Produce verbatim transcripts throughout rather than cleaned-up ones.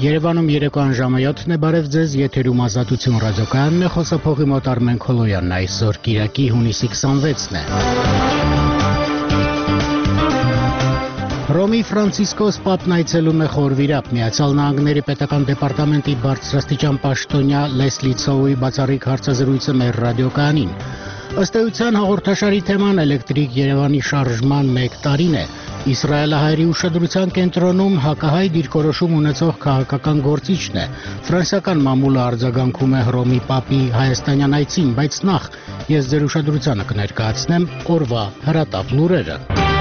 Երևանում երեկոյան ժամը յոթն է, բարև ձեզ, եթերում Ազատություն ռադիոկայանն է, խոսափողի մոտ Արմեն Քոլոյանն, այսօր կիրակի հունիսի քսանվեցն է։ Հռոմի Ֆրանցիսկոս Պապն այցելում է Խորվիրապ, Միացյալ Նահանգների պետական դեպարտամենտի բարձրաստիճան պաշտոնյա Լեսլի Ցոուի բացառիկ հարցազրույցը մեր ռադիոկայանին։ Ըստ էության հաղորդաշարի թեման էլեկտրիկ Երևանի շարժման մեկ տարին է։ Իսրայելահայերի ուշադրության կենտրոնում հակահայ դիրքորոշում ունեցող քաղաքական գործիչն է։ Ֆրանսիական մամուլը արձագանքում է Հռոմի Պապի հայաստանյան այցին, բայց նախ ես ձեր ուշադրությանը կներկայացնեմ օրվա հրատապ լուրերը։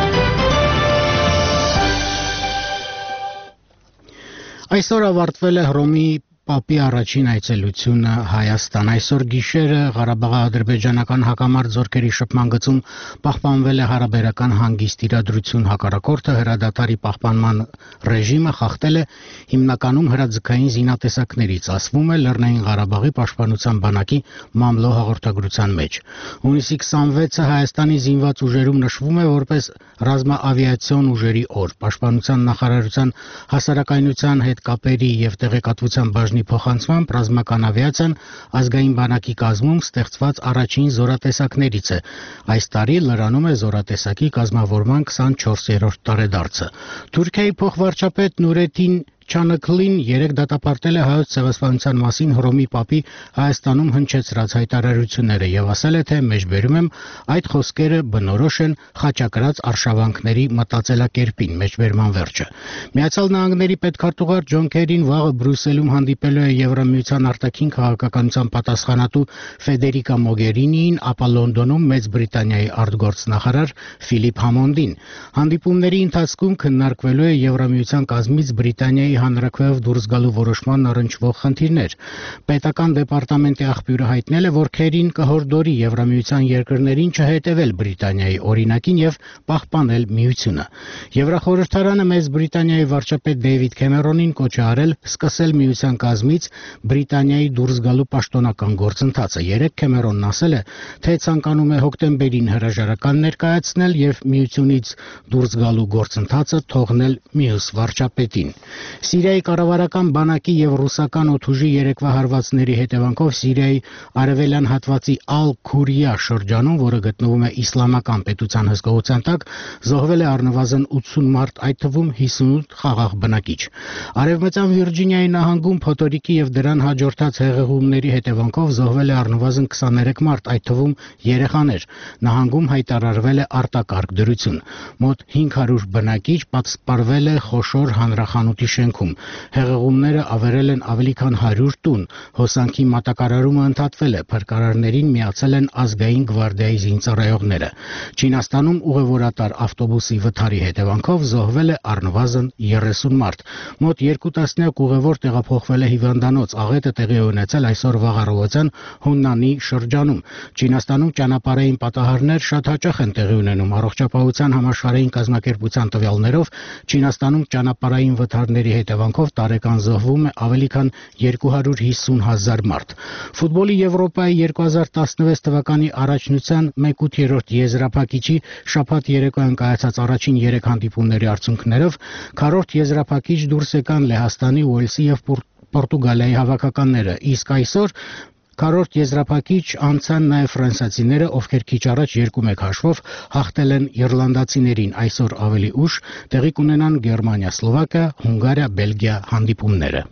Այսօր ավարտվել է Հռոմի Պապի առաջին այցելությունը Հայաստան։ Այսօր գիշերը Ղարաբաղի-ադրբեջանական հակամարտ զորքերի շփման գծում պահպանվել է հարաբերական հանգիստ իրադրություն, հակառակորդը հրադադարի պահպանման ռեժիմը խախտել է հիմնականում հրաձգային զինատեսակներից, ասվում է Լեռնային Ղարաբաղի պաշտպանության բանակի մամլո հաղորդագրության մեջ։ Հունիսի քսանվեցը Հայաստանի զինված ուժերում նշվում է որպես ռազմաավիացիոն ուժերի օր։ Պաշտպանության նախարարության հասարակայնության հետ կապերի եւ տեղեկատվության բաժնի փոխանցմամբ ռազմական ավիացիան ազգային բանակի կազմում ստեղծված առաջին զորատեսակներից է։ Այս տարի լրանում է զորատեսակի կազմավորման քսանչորսերորդ տարեդարձը։ Թուրքիայի փոխվարչապետ Նուրեդին Չանաքլին երեկ դատապարտել է հայոց ցեղասպանության մասին Հռոմի Պապի Հայաստանում հնչեցրած հայտարարությունները եւ ասել է, թե մեջբերում եմ այդ խոսքերը բնորոշ են խաչակրած արշավանքների մտածելակերպին, մեջբերման վերջը։ Միացյալ Նահանգների պետքարտուղար Ջոն Քերին վաղը Բրյուսելում հանդիպելու է Եվրամիության արտաքին քաղաքականության պատասխանատու Ֆեդերիկա Մոգերինիին, ապա Լոնդոնում Մեծ Բրիտանիայի արտգործնախարար Ֆիլիպ Համոնդին։ Հանդիպումների ընթացքում քննարկվելու է Եվրամիության կազմից Բրիտանիայի հանրաքվեով դուրս գալու որոշման առնչվող խնդիրներ։ Պետական դեպարտամենտի աղբյուրը հայտնել է, որ Քերին կհորդորի Եվրամիության երկրներին չհետևել Բրիտանիայի օրինակին եւ պահպանել միությունը։ Եվրախորհրդարանը Մեծ Բրիտանիայի վարչապետ Դեյվիդ Քեմերոնին կոչ է արել սկսել միության կազմից Բրիտանիայի դուրս գալու պաշտոնական գործընթացը։ Երեկ Քեմերոնն ասել է, թե ցանկանում է հոկտեմբերին հրաժարական ներկայացնել եւ միությունից դուրս գալու գործընթացը թողնել մյուս վարչապետին։ Սիրիայի կառավարական բանակի եւ ռուսական օդուժի երեկվա հարվածների հետևանքով Սիրիայի արևելյան հատվածի Ալ-Քուրիա շրջանում, որը գտնվում է իսլամական պետության հսկողության տակ, զոհվել է առնվազն ութսուն մարդ, այդ թվում հիսունութ խաղաղ բնակիչ։ Արևմտյան Վիրջինիայի նահանգում փոթորիկի եւ դրան հաջորդած հեղեղումների հետևանքով զոհվել է առնվազն քսաներեք մարդ, այդ թվում երեխաներ։ Նահանգում հայտարարվել է արտակարգ դրություն։ Մոտ հինգ հարյուր բնակիչ պատսպարվել է խոշոր հանրախանութի շենքում։ Հեղեղումները ավերել են ավելի քան հարյուր տուն։ Հոսանքի մատակարարումը ընդհատվել է, փրկարարներին միացել են ազգային գվարդիայի զինծառայողները։ Չինաստանում ուղևորատար ավտոբուսի վթարի հետևանքով զոհվել է առնվազն երեսուն մարդ։ Մոտ երկու տասնյակ ուղևոր տեղափոխվել է հիվանդանոց։ Աղետը տեղի է ունեցել այսօր վաղ առավոտյան Հուննանի շրջանում։ Չինաստանում ճանապարհային պատահարներ շատ հաճախ են տեղի ունենում։ Առողջապահության համաշխարհային կազմակերպության տվյալներով Չինաստանում ճանապարհային վթարների հետևանքով տարեկան զոհվում է ավելի քան երկու հարյուր հիսուն հազար մարդ։ Ֆուտբոլի Եվրոպայի երկու հազար տասնվեց թվականի առաջնության մեկ ութերորդ եզրափակիչի շաբաթ երեկոյան կայացած առաջին երեք հանդիպումների արդյունքներով քառորդ եզրափակիչ դուրս եկան Լեհաստանի, Ուելսի եւ Պորտուգալիայի հավաքականները, իսկ այսօր քառորդ եզրափակիչ անցան նաև ֆրանսիացիները, ովքեր քիչ առաջ երկու մեկ հաշվով հաղթել են իռլանդացիներին։ Այսօր ավելի ուշ տեղի կունենան Գերմանիա, Սլովակիա, Հունգարիա, Բելգիա հանդիպումները։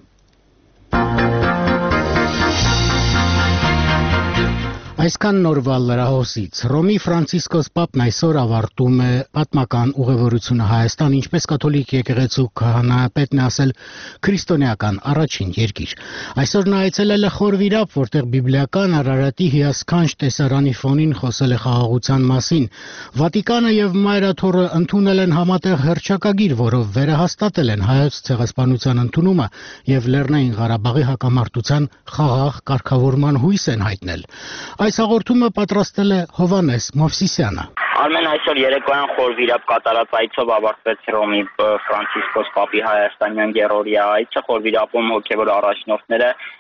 Այսքան նորվա լրահոսից։ Հռոմի Ֆրանցիսկոս Պապն այսօր ավարտում է պատմական ուղևորությունը Հայաստան, ինչպես կաթոլիկ եկեղեցու քահանայապետն է ասել, քրիստոնեական առաջին երկիր։ Այսօր նա այցելել է Խորվիրապ, որտեղ բիբլիական Արարատի հիասքանչ տեսարանի ֆոնին խոսել է խաղաղության մասին։ Վատիկանը եւ Մայրաթորը ընդունել են համատեղ հռչակագիր, որով վերահաստատել են հայոց ցեղասպանության ընդունումը եւ Լեռնային Ղարաբաղի հակամարտության խաղաղ կարգավորման հույս են հայտնել։ Այս հաղորդումը պատրաստել է Հովանես Մովսիսյանը։ Արմեն, այսօր երեկոյան Խորվիրապ կատարած այցով ավարտվեց Հռոմի Ֆրանցիսկոս Պապի հայաստանյան երրորդյա այցը։ Խորվիրապում հոգևոր առաջնորդները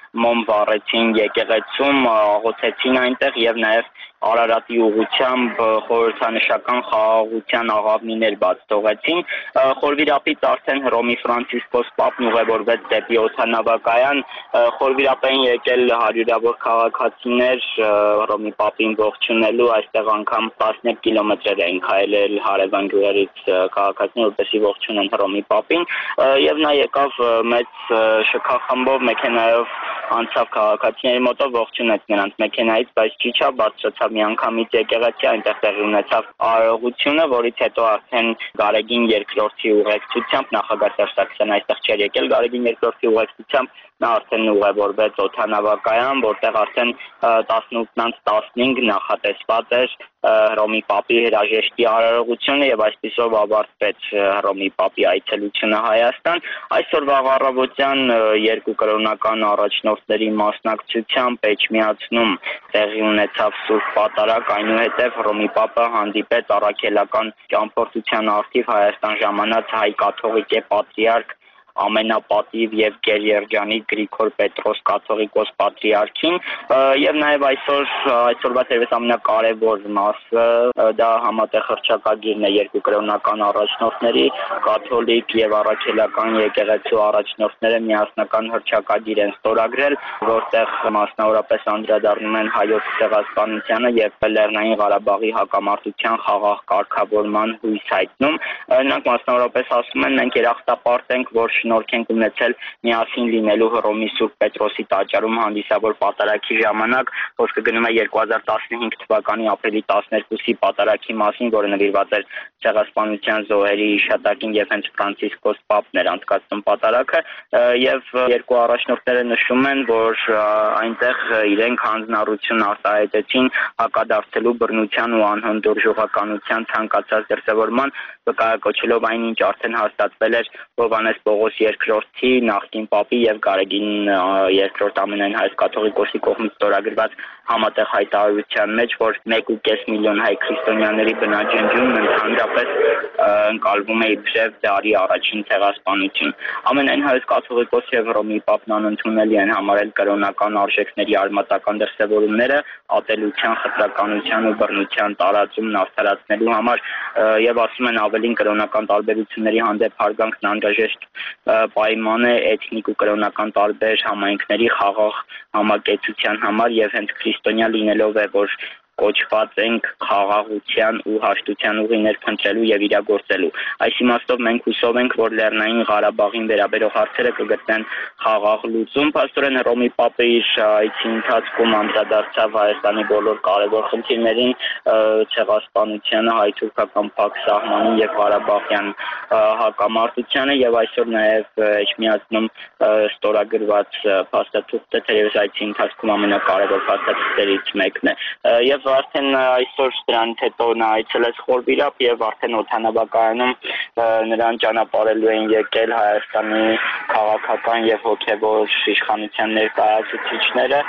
մոմ վառեցին եկեղեցում, աղոթեցին այնտեղ եւ նաեւ Արարատի ուղղությամբ խորհրդանշական խաղաղության աղավնիներ բաց թողեցին։ Խորվիրապից արդեն Հռոմի Ֆրանցիսկոս Պապն ուղևորվեց դեպի օդանավակայան։ Խորվիրապ էին եկել հարյուրավոր քաղաքացիներ Հռոմի Պապին ողջունելու, այստեղ անգամ տասներեք կիլոմետրեր էին քայլել հարևան գյուղերից քաղաքացիներ, որպեսզի ողջունեն Հռոմի Պապին, եւ նա եկավ մեծ շքախմբով մեքենայով անցավ քաղաքացիների մոտով, ողջունեց նրանց մեքենայից, բայց չիջավ, բարձրացավ միանգամից եկեղեցի, այնտեղ տեղի ունեցավ արարողությունը, որից հետո արդեն Գարեգին երկրորդի ուղեկցությամբ նախագահ Սերժ Սարգսյանն այստեղ չէր եկել, Գարեգին երկրորդի ուղեկցությամբ նա արդեն ուղևորվեց օդանավակայան, որտեղ արդեն տասնութից տասնհինգ նախատեսված էր Հռոմի Պապի հրաժեշտի արարողությունը եւ այսպիսով ավարտվեց Հռոմի Պապի այցելությունը Հայաստան։ Այսօր վաղ առավոտյան երկու կրոնական առաջնորդների մասնակցությամբ Էջմիածնում տեղի ունեցավ Սուրբ Պատարագ, այնուհետև Հռոմի Պապը հանդիպեց առաքելական ճամփորդության արդիվ Հայաստան ժամանած հայ կաթողիկե պատրիարք ամենապատիվ եւ գերերջանիկ Գրիգոր Պետրոս կաթողիկոս պատրիարքին եւ նաեւ այսօր այսօրվա դերևս ամենակարևոր մասը դա համատեղ հռչակագիրն է երկու կրոնական առաջնորդների կաթոլիկ եւ առաքելական եկեղեցու առաջնորդները միասնական հռչակագիր են ստորագրել, որտեղ մասնավորապես անդրադառնում են հայոց ցեղասպանությանը եւ Լեռնային Ղարաբաղի հակամարտության խաղաղ կարգավորման հույս հայտնում։ Նրանք մասնավորապես ասում են մենք երախտապարտ ենք, որ շնորհք ենք ունեցել միասին լինելու Հռոմի Սուրբ Պետրոսի տաճարում հանդիսավոր պատարագի ժամանակ, խոսքը գնում է երկու հազար տասնհինգ թվականի ապրիլի տասներկուսի պատարագի մասին, որը նվիրված էր ցեղասպանության զոհերի հիշատակին եւ հենց Ֆրանցիսկոս Պապն էր անցկացնում պատարագը եւ երկու առաջնորդները նշում են, որ այնտեղ իրենք հանձնառություն արտահայտեցին հակադարձելու բռնության ու անհանդուրժողականության ցանկացած դրսևորման, վկայակոչելով այն, ինչ արդեն հաստատվել էր Հովհաննես Պողոս երկրորդի նախկին Պապի եւ Գարեգին երկրորդ ամենայն հայ կաթողիկոսի կողմից ստորագրված համատեղ հայտարարության մեջ, որ մեկ ու կես միլիոն հայ քրիստոնյաների բնաջնջումն ընդհանրապես ընկալվում է իբրև դարի առաջին ցեղասպանություն։ Ամենայն հայ կաթողիկոս եւ Հռոմի Պապն անընդունելի են համարել կրոնական արժեքների արմատական դրսևորումները ատելության, խտրականության ու բռնության տարածումն արդարացնելու համար եւ ասում են ավելին կրոնական տարբերությունների հանդեպ հարգանքն անհրաժեշտ պայման է էթնիկ ու կրոնական տարբեր համայնքների խաղաղ համակեցության համար եւ հենց քրիստոնյա լինելով է, որ կոչված ենք խաղաղության ու հաշտության ուղիներ փնտրելու եւ իրագործելու։ Այս իմաստով մենք հուսով ենք, որ Լեռնային Ղարաբաղին վերաբերող հարցերը կգտնեն խաղաղ լուծում։ Փաստորեն Հռոմի Պապը իր այցի ընթացքում անդրադարձավ Հայաստանի բոլոր կարևոր խնդիրներին, ցեղասպանությանը, հայ-թուրքական փակ սահմանին եւ Ղարաբաղյան հակամարտությանը եւ այսօր նաեւ Էջմիածնում ստորագրված փաստաթուղթը թերևս այցի ընթացքում ամենակարևոր փաստաթղթերից մեկն է եւ արդեն այսօր դրանից հետո նա այցելեց Խորվիրապ եւ արդեն օդանավակայանում նրան ճանապարհելու են եկել Հայաստանի քաղաքական եւ հոգեվոր իշխանության ներկայացուցիչները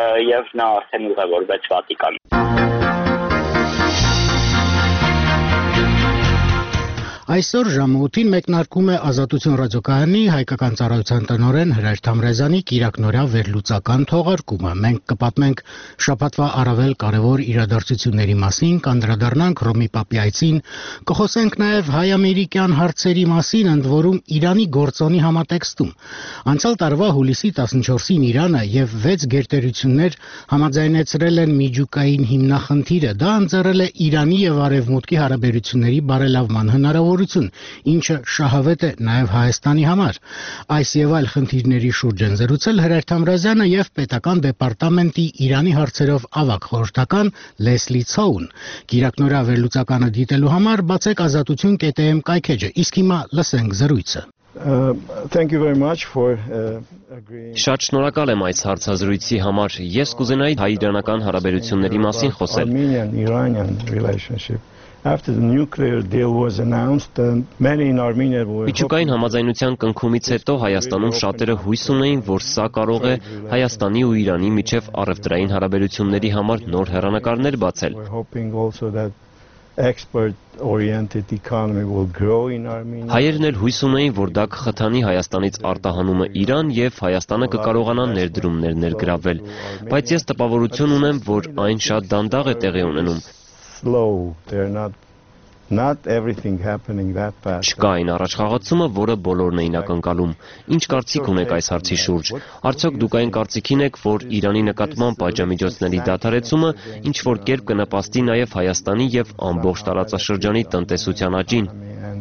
եւ նա արդեն ուղևորվեց Վատիկան։ Այսօր ժամը ութին մեկնարկում է Ազատություն ռադիոկայանի հայկական ծառայության տնօրեն Հրայր Թամրազյանի կիրակնօրյա վերլուծական թողարկումը։ Մենք կպատմենք շաբաթվա առավել կարևոր իրադարձությունների մասին, կանդրադառնանք Հռոմի Պապի այցին, կխոսենք նաև հայ-ամերիկյան հարցերի մասին, ընդ որում Իրանի գործոնի համատեքստում։ Անցյալ տարվա հուլիսի տասնչորսին Իրանը եւ վեց գերտերություններ համաձայնեցրել են միջուկային հիմնախնդիրը։ Դա ընձեռել է Իրանի եւ Արևմուտքի հարաբերությունների բարելավման հնարավոր, ինչը շահավետ է նաև Հայաստանի համար։ Այս եւ այլ խնդիրների շուրջ են զրուցել Հրայր Թամրազյանը եւ պետական դեպարտամենտի Իրանի հարցերով ավագ խորհրդական Լեսլի Ցոուն։ Կիրակնօրյա վերլուծականը դիտելու համար բացեք ազատություն կետ էմ կայքեջը։ Իսկ հիմա լսենք զրույցը։ Uh, thank you very much for uh, agreeing. Շատ շնորհակալ եմ այս հարցազրույցի համար։ Ես կուզենայի հայ-իրանական հարաբերությունների մասին խոսել։ Armenian-Iranian relationship. After the nuclear deal was announced, uh, many in Armenia were Միջուկային համաձայնության կնքումից հետո Հայաստանում շատերը հույս ունեին, որ սա կարող է Հայաստանի ու Իրանի միջև առևտրային հարաբերությունների համար նոր հեռանկարներ բացել։ We're hoping also that export-oriented economy will grow in Armenia. Հայերն էլ հույս ունեին, որ դա կխթանի Հայաստանից արտահանումը Իրան եւ Հայաստանը կկարողանա ներդրումներ ներգրավել, բայց ես տպավորություն ունեմ, որ այն շատ դանդաղ է տեղի ունենում։ Slow, they're not not everything happening that fast. Չկա այն առաջխաղացումը, որը բոլորն էին ակնկալում։ Ինչ կարծիք ունեք այս հարցի շուրջ։ Արդյոք դուք այն կարծիքին եք, որ Իրանի նկատմամբ պատժամիջոցների դադարեցումը ինչ որ կերպ կնպաստի նաև Հայաստանի եւ ամբողջ տարածաշրջանի տնտեսության աճին։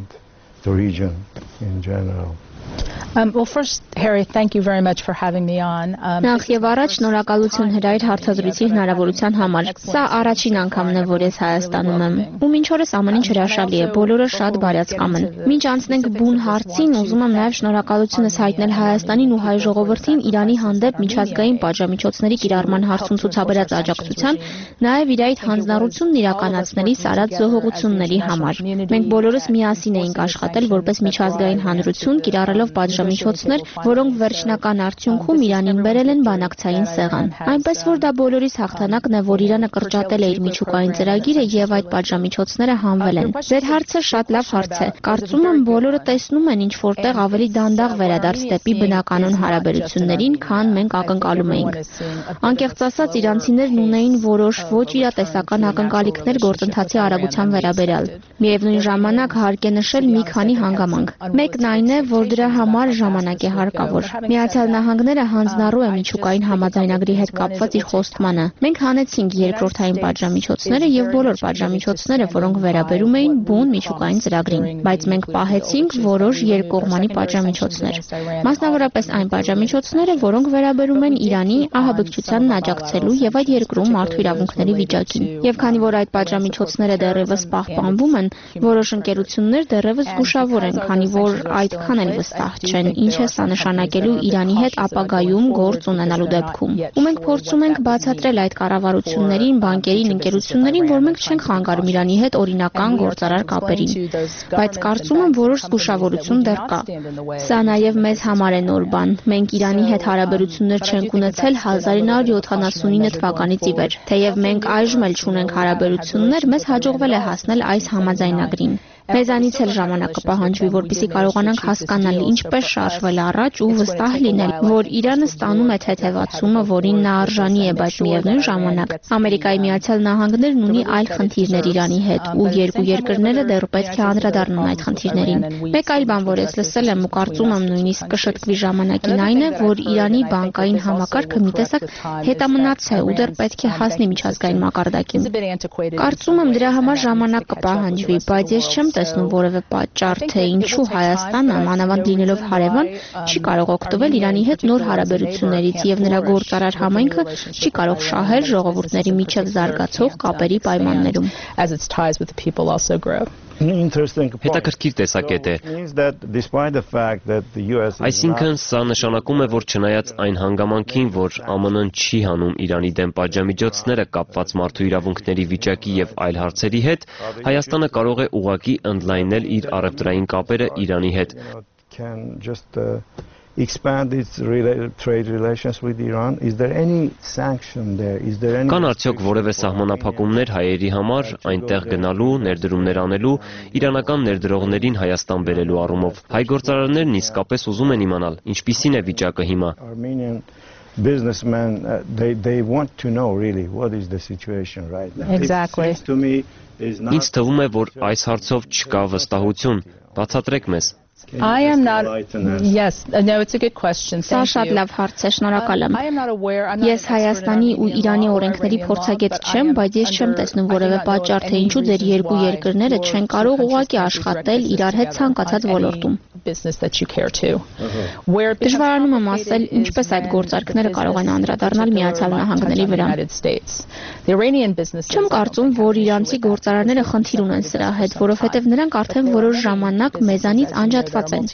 The region in general. Um, well, first, Harry, thank you very much for having me on. Նախ եւ առաջ շնորհակալություն Հրայր հարցազրույցի հնարավորության համար։ Սա առաջին անգամն է, որ ես Հայաստանում եմ։ Ու մինչ օրս ամեն ինչ հրաշալի է, բոլորը շատ բարյացակամ են։ Մինչ անցնենք բուն հարցին, ուզում եմ նաեւ շնորհակալությունս հայտնել Հայաստանին ու հայ ժողովրդին Իրանի հանդեպ միջազգային պատժամիջոցների կիրառման հարցում ցուցաբերած աջակցության, նաեւ իր այդ հանձնառությունն իրականացնելիս արած զոհողությունների համար։ Մենք բոլորս միասին էինք աշխատել որպես միջազգային հանրություն, կիրառելով պատժամիջոցներ, որոնք վերջնական արդյունքում Իրանին բերել են բանակցային սեղան։ Այնպես որ դա բոլորիս հաղթանակն է, որ Իրանը կրճատել է իր միջուկային ծրագիրը եւ այդ պատժամիջոցները հանվել են։ Ձեր հարցը շատ լավ հարց է։ Կարծում եմ բոլորը տեսնում են ինչ որտեղ ավելի դանդաղ վերադարձ դեպի բնականոն հարաբերություններին, քան մենք ակնկալում էինք։ Անկեղծ ասած, իրանցիներն ունեին որոշ ոչ իրատեսական ակնկալիքներ գործընթացի արագության վերաբերյալ։ Միևնույն ժամանակ հարկ է նշել մի քանի հանգամանք։ Մեկն այն է, որ դրա համար ժամանակ է հարկավոր։ Միացյալ Նահանգները հանձնառու է միջուկային համաձայնագրի հետ կապված իր խոստմանը։ Մենք հանեցինք երկրորդային պատժամիջոցները եւ բոլոր պատժամիջոցները, որոնք վերաբերում էին բուն միջուկային ծրագրին, բայց մենք պահեցինք որոշ երկկողմանի պատժամիջոցներ։ Մասնավորապես այն պատժամիջոցները, որոնք վերաբերում են Իրանի ահաբեկչությանն աջակցելու եւ այդ երկրում մարդու իրավունքների վիճակին։ Եվ քանի որ այդ պատժամիջոցները դեռևս պահպանվում են, որոշ ընկերություններ դեռևս զգուշավոր են, քանի որ այդքան էլ վստահ չեն, ինչ է սա նշանակելու Իրանի հետ ապագայում գործ ունենալու դեպքում։ Ու մենք փորձում ենք բացատրել այդ կառավարություններին, բանկերին, ընկերություններին, որ մենք չենք խանգարում Իրանի հետ օրինական գործարար կապերին։ Բայց կարծում եմ որոշ զգուշավորություն դեռ կա։ Սա նաև մեզ համար է նոր բան։ Մենք Իրանի հետ հարաբերություններ չենք ունեցել հազար ինը հարյուր յոթանասունինը թվականից ի վեր։ Թեև մենք այժմ էլ չունենք հարաբերություններ, մեզ հաջողվել է հասնել այս համաձայնագրին։ Մեզանից էլ ժամանակ կպահանջվի, որպեսզի կարողանանք հասկանալ ինչպես շարժվել առաջ ու վստահ լինել, որ Իրանը ստանում է թեթևացումը, որին նա արժանի է, բայց միևնույն ժամանակ Ամերիկայի Միացյալ Նահանգներն ունի այլ խնդիրներ Իրանի հետ, ու երկու երկրները դեռ պետք է անդրադառնան այդ խնդիրներին։ Մեկ այլ բան, որ ես լսել եմ ու կարծում եմ նույնիսկ կշտկվի ժամանակին, այն է, որ Իրանի բանկային համակարգը մի տեսակ հետամնաց է ու դեռ պետք է հասնի միջազգային մակարդակին։ Կարծում եմ դրա համար ժամանակ կպահանջվի, բայց ես չեմ տեսնում որևէ պատճառ, թե ինչու Հայաստանը, մանավանդ լինելով հարևան, չի կարող օգտվել Իրանի հետ նոր հարաբերություններից եւ նրա գործարար համայնքը չի կարող շահել ժողովուրդների միջև զարգացող կապերի պայմաններում։ Հետաքրքիր տեսակետ է։ Այսինքն սա նշանակում է, որ չնայած այն հանգամանքին, որ Է Մ Ն-ն չի հանում Իրանի դեմ պատժամիջոցները կապված մարդու իրավունքների վիճակի եւ այլ հարցերի հետ, Հայաստանը կարող է ուղղակի ընդլայնել իր առևտրային կապերը Իրանի հետ։ Expand its trade relations with Iran. Is there any sanction there? Is there any? Կան արդյոք որևէ սահմանափակումներ հայերի համար այնտեղ գնալու, ներդրումներ անելու, իրանական ներդրողներին Հայաստան բերելու առումով։ Հայ գործարարներն իսկապես ուզում են իմանալ, ինչպիսին է վիճակը հիմա։ Armenian businessmen uh, they they want to know really what is the situation right now. Exactly. To me is not. Ինձ թվում է, որ այս հարցով չկա վստահություն։ Բացատրեք մեզ։ I am not. Yes, no, it's a good question. Սա շատ լավ հարց է, շնորհակալ եմ։ Ես Հայաստանի ու Իրանի օրենքների փորձագետ չեմ, բայց ես չեմ տեսնում որևէ պատճառ, թե ինչու ձեր երկու երկրները չեն կարող ուղղակի աշխատել իրար հետ ցանկացած ոլորտում։ Դժվարանում եմ ասել, ինչպես այդ գործարքները կարող են անդրադառնալ Միացյալ Նահանգների վրա։ Չեմ կարծում, որ իրանցի գործարարները խնդիր ունեն սրա հետ, որովհետև նրանք արդեն որոշ ժամանակ մեզանից անջատված են։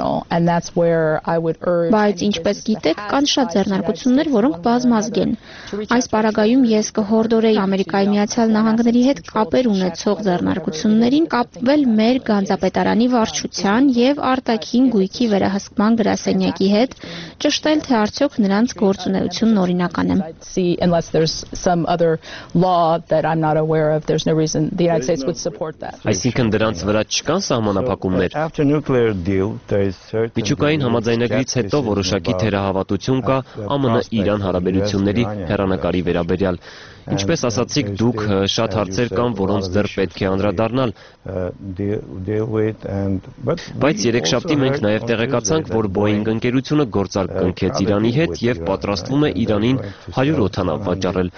Բայց ինչպես գիտեք, կան շատ ձեռնարկություններ, որոնք բազմազգ են։ Այս պարագայում ես կհորդորեի Ամերիկայի Միացյալ Նահանգների հետ կապեր ունեցող ձեռնարկություններին կապվել մեր գանձապետարանի վարչության եւ արտաքին գույքի վերահսկման գրասենյակի հետ, ճշտել, թե արդյոք նրանց գործունեությունն օրինական է։ Unless there's some other law that I'm not aware of, there's no reason the United States would support that. Այսինքն դրանց վրա չկան սահմանափակումներ։ Միջուկային համաձայնագրից հետո որոշակի թերահավատություն կա Է Մը Իրան հարաբերությունների հեռանկարի վերաբերյալ։ Ինչպես ասացիք, դուք շատ հարցեր կան, որոնց դեռ պետք է անդրադառնալ։ Բայց երեքշաբթի մենք նաև տեղեկացանք, որ Boeing ընկերությունը գործարք կնքեց Իրանի հետ եւ պատրաստվում է Իրանին հարյուր օդանավ վաճառել։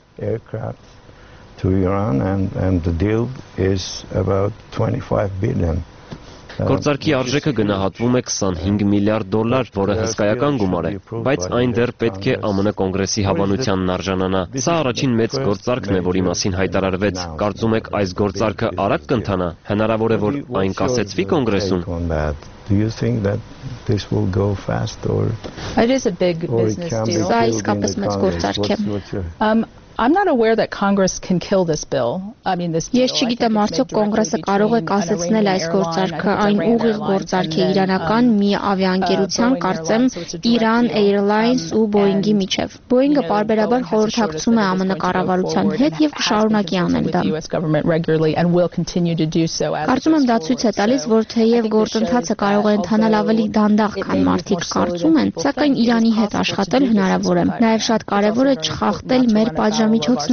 Գործարքի արժեքը գնահատվում է քսանհինգ միլիարդ դոլար, որը հսկայական գումար է, բայց այն դեռ պետք է Է Մը Կոնգրեսի հավանությանն արժանանա։ Սա առաջին մեծ գործարքն է, որի մասին հայտարարվեց։ Կարծում եք այս գործարքը արագ կընթանա։ Հնարավոր է, որ այն կասեցվի Կոնգրեսում։ Do you think that this will go fast or It is a big business deal. Սա իսկապես մեծ գործարք է։ Um, I'm not aware that Congress can kill this bill. I mean this Ես չգիտեմ արդյոք կոնգրեսը կարող է կասեցնել այս գործարքը, այն ուղիղ գործարք է իրանական մի ավիաընկերության, կարծեմ Iran Airlines ու Boeing-ի միջև։ Boeing-ը պարբերաբար խորհրդակցում է Է Մը կառավարության հետ եւ կշարունակի անել դա։ Կարծում եմ դա ցույց է տալիս, որ թեև գործընթացը կարող է ընթանալ ավելի դանդաղ, քան մարդիկ կարծում են, սակայն Իրանի հետ աշխատել հնարավոր է։ Նաեւ շատ կարեւոր է չխախտել մեր պատժամիջոցները։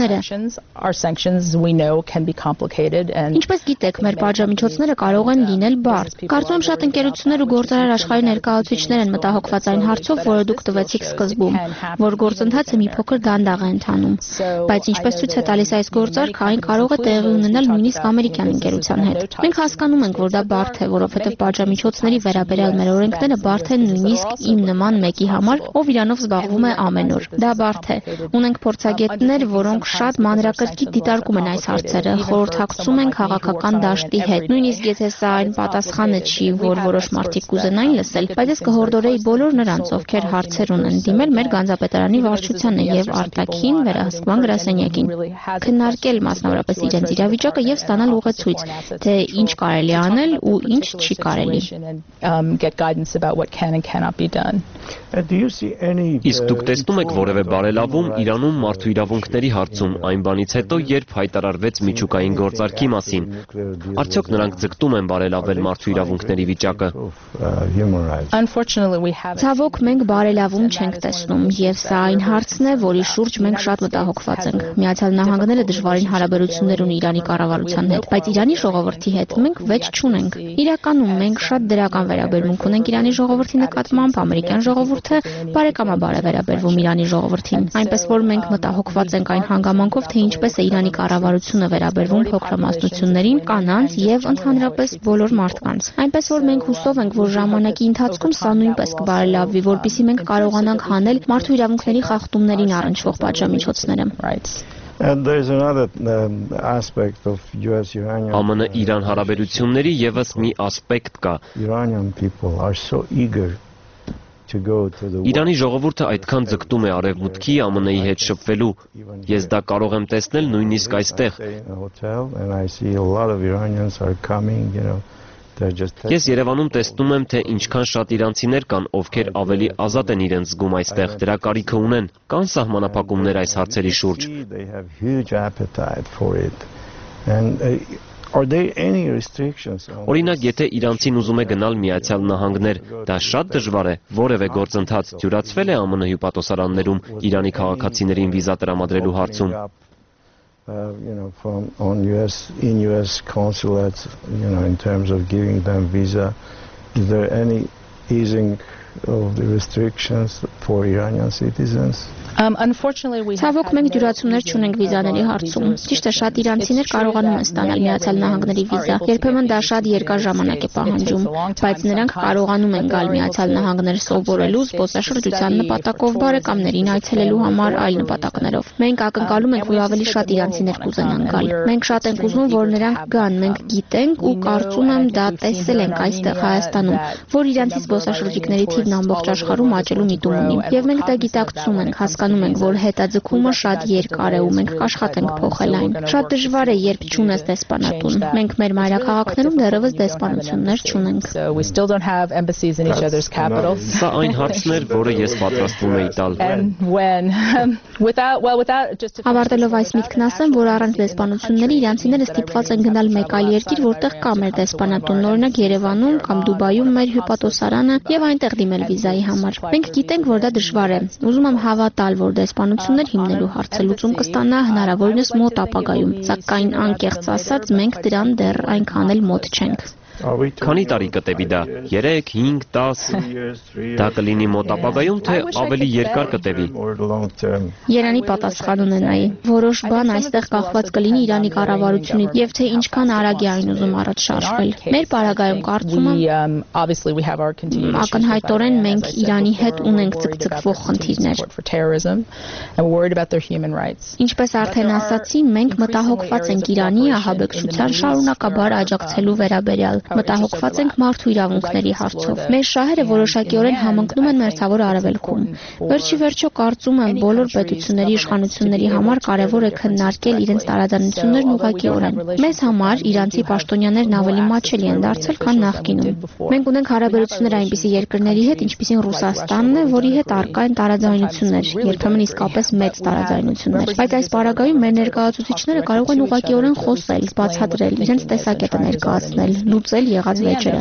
Ինչպես գիտեք, մեր պատժամիջոցները կարող են լինել բարդ։ Կարծում եմ շատ ընկերություններ ու գործարար աշխարհի ներկայացուցիչներ են մտահոգված այն հարցով, որը դուք տվեցիք սկզբում, որ գործընթացը մի փոքր դանդաղ է ընթանում։ Բայց ինչպես ցույց է տալիս այս գործարքը, այն կարող է տեղի ունենալ նույնիսկ ամերիկյան ընկերության հետ։ Մենք հասկանում ենք, որ դա բարդ է, որովհետև պատժամիջոցների վերաբերյալ մեր օրենքները բարդ են նույնիսկ իմ նման մեկի համար, ով իրանով զբաղվում է ամեն օր։ Դա բարդ է։ Ունենք փորձագետներ, որոնք շատ մանրակրկիտ դիտարկում են այս հարցերը, խորհրդակցում են քաղաքական դաշտի հետ։ Նույնիսկ եթե սա այն պատասխանը չի, որ որոշ մարդիկ կուզենային լսել, բայց ես կհորդորեի բոլոր նրանց, ովքեր հարցեր ունեն, դիմել մեր գանձապետարանի վարչությանը եւ արտաքին վերահսկման գրասենյակին, քննարկել մասնավորապես իրենց իրավիճակը եւ ստանալ ուղեցույց, թե ինչ կարելի անել ու ինչ չի կարելի։ Իսկ դուք տեսնում եք որևէ բարելավում Իրանում մարդու իրավունքների հարցում այն բանից հետո, երբ հայտարարվեց միջուկային գործարքի մասին։ Արդյոք նրանք ձգտում են բարելավել մարդու իրավունքների վիճակը։ Ցավոք մենք բարելավում չենք տեսնում, եւ սա այն հարցն է, որի շուրջ մենք շատ մտահոգված ենք։ Միացյալ Նահանգները դժվարին հարաբերություններ ունի Իրանի կառավարության հետ, բայց Իրանի ժողովրդի հետ մենք վեճ չունենք։ Իրականում մենք շատ դրական վերաբերմունք ունենք Իրանի ժողովրդի նկատմամբ, ամերիկյան ժողովուրդը բարեկամաբար է վերաբերվում Իրանի ժողովրդին, այնպես որ մենք մտահոգված ենք այն հանգամանքով, թե ինչպես է Իրանի կառավարությունը վերաբերվում փոքրամասնություններին, կանանց եւ ընդհանրապես բոլոր մարդկանց։ Այնպես որ մենք հուսով ենք, որ ժամանակի ընթացքում սա նույնպես կբարելավվի, որպեսզի մենք կարողանանք հանել մարդու իրավունքների խախտումներին առնչվող պատժամիջոցները։ And there is another um, aspect of U S-Iranian Է Մը Իրան հարաբերությունների եւս մի ասպեկտ կա։ Iranian people are so eager to go to the Իրանի ժողովուրդը այդքան ձգտում է արևմուտքի Է Մը-ի հետ շփվելու։ Ես դա կարող եմ տեսնել նույնիսկ այստեղ։ Ես Երևանում տեսնում եմ, թե ինչքան շատ իրանցիներ կան, ովքեր ավելի ազատ են իրենց զգում այստեղ, դրա կարիքը ունեն։ Կան սահմանափակումներ այս հարցերի շուրջ։ Օրինակ, եթե իրանցին ուզում է գնալ Միացյալ Նահանգներ, դա շատ դժվար է։ Որևէ գործընթաց դյուրացվել է Է Մը հյուպատոսարաններում Իրանի քաղաքացիներին վիզա տրամադրելու հարցում։ Uh, you know, from on U S in U S consulates, you know, in terms of giving them visa, is there any easing of the restrictions for Iranian citizens? Ցավոք մենք դյուրացումներ չունենք վիզաների հարցում։ Ճիշտ է, շատ իրանցիներ կարողանում են ստանալ Միացյալ Նահանգների վիզա։ Երբեմն դա շատ երկար ժամանակ է պահանջում, բայց նրանք կարողանում են գալ Միացյալ Նահանգներ սովորելու, զբոսաշրջության նպատակով, բարեկամներին այցելելու համար, այլ նպատակներով։ Մենք ակնկալում ենք, որ ավելի շատ իրանցիներ կուզենան գալ։ Մենք շատ ենք ուզում, որ նրանք գան, մենք գիտենք ու կարծում եմ դա տեսել ենք այստեղ Հայաստանում, որ իրանցի զբոսաշրջիկների թիվը բեռն ամբողջ աշխարհում աճելու միտում ունի։ Եվ մենք դա գիտակցում ենք, հասկանում ենք, որ հետաձգումը շատ երկար է ու մենք կաշխատենք փոխել այն։ Շատ դժվար է, երբ չունես դեսպանատուն։ Մենք մեր մայրաքաղաքներում դեռևս դեսպանություններ չունենք։ Սա այն հարցն էր, որը ես պատրաստվում էի տալ։ Ավարտելով այս միտքն ասեմ, որ առանց դեսպանությունների իրանցիները ստիպված են գնալ մեկ այլ երկիր, որտեղ կա մեր դեսպանատունն, օրինակ Երևանում կամ Դուբայում մեր հյուպատոսարանը եւ այնտեղ դիմել վիզայի համար։ Մենք գիտենք, որ դա դժվար է։ Ուզում եմ հավատալ, որ դեսպանություններ հիմնելու հարցը լուծում կստանա հնարավորինս մոտ ապագայում, սակայն անկեղծ ասած մենք դրան դեռ այնքան էլ մոտ չենք։ Քանի տարի կտևի դա։ երեք, հինգ, տաս։ Դա կլինի մոտ ապագայում, թե ավելի երկար կտևի։ Երանի պատասխան ունենայի։ Որոշ բան այստեղ կախված կլինի Իրանի կառավարությունից եւ թե ինչքան արագ է այն ուզում առաջ շարժվել։ Մեր պարագայում կարծում եմ ակնհայտորեն մենք Իրանի հետ ունենք ցկցկվող խնդիրներ։ Ինչպես արդեն ասացի, մենք մտահոգված ենք Իրանի ահաբեկչության շարունակաբար աջակցելու վերաբերյալ։ Մտահոգված ենք մարդու իրավունքների հարցով։ Մեր շահերը որոշակիորեն համընկնում են Մերձավոր Արևելքում։ Վերջի վերջո կարծում եմ բոլոր պետությունների իշխանությունների համար կարևոր է քննարկել իրենց տարաձայնություններն ուղղակիորեն։ Մեզ համար իրանցի պաշտոնյաներն ավելի մատչելի են դարձել, քան նախկինում։ Մենք ունենք հարաբերություններ այնպիսի երկրների հետ, ինչպիսին Ռուսաստանն է, որի հետ առկա են տարաձայնություններ, երբեմն իսկապես մեծ տարաձայնություններ։ Բայց այս պարագայում մեր ներկայացուցիչները կարող են ուղղակիորեն խոսել, բացատրել, իրենց տեսակետը ներկայացնել, լուծել եղած վեճերը։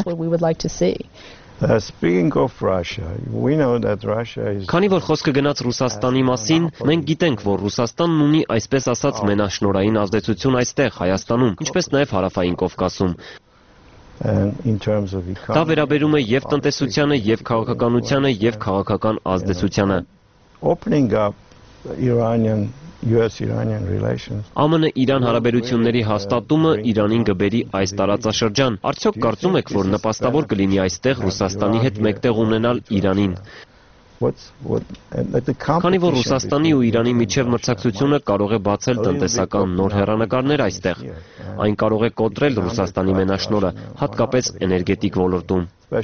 Քանի որ խոսքը գնաց Ռուսաստանի մասին, մենք գիտենք, որ Ռուսաստանն ունի այսպես ասած մենաշնորհային ազդեցություն այստեղ Հայաստանում, ինչպես նաև Հարավային Կովկասում։ Դա վերաբերում է եւ տնտեսությանը, եւ քաղաքականությանը, եւ քաղաքական ազդեցությանը։ ԱՄՆ-Իրան հարաբերությունների հաստատումը Իրանին կբերի այս տարածաշրջան։ Արդյոք կարծում եք, որ նպաստավոր կլինի այստեղ Ռուսաստանի հետ մեկտեղ ունենալ Իրանին։ Քանի որ Ռուսաստանի ու Իրանի միջև մրցակցությունը կարող է բացել տնտեսական նոր հեռանկարներ այստեղ, այն կարող է կոտրել Ռուսաստանի մենաշնորհը, հատկապես էներգետիկ ոլորտում։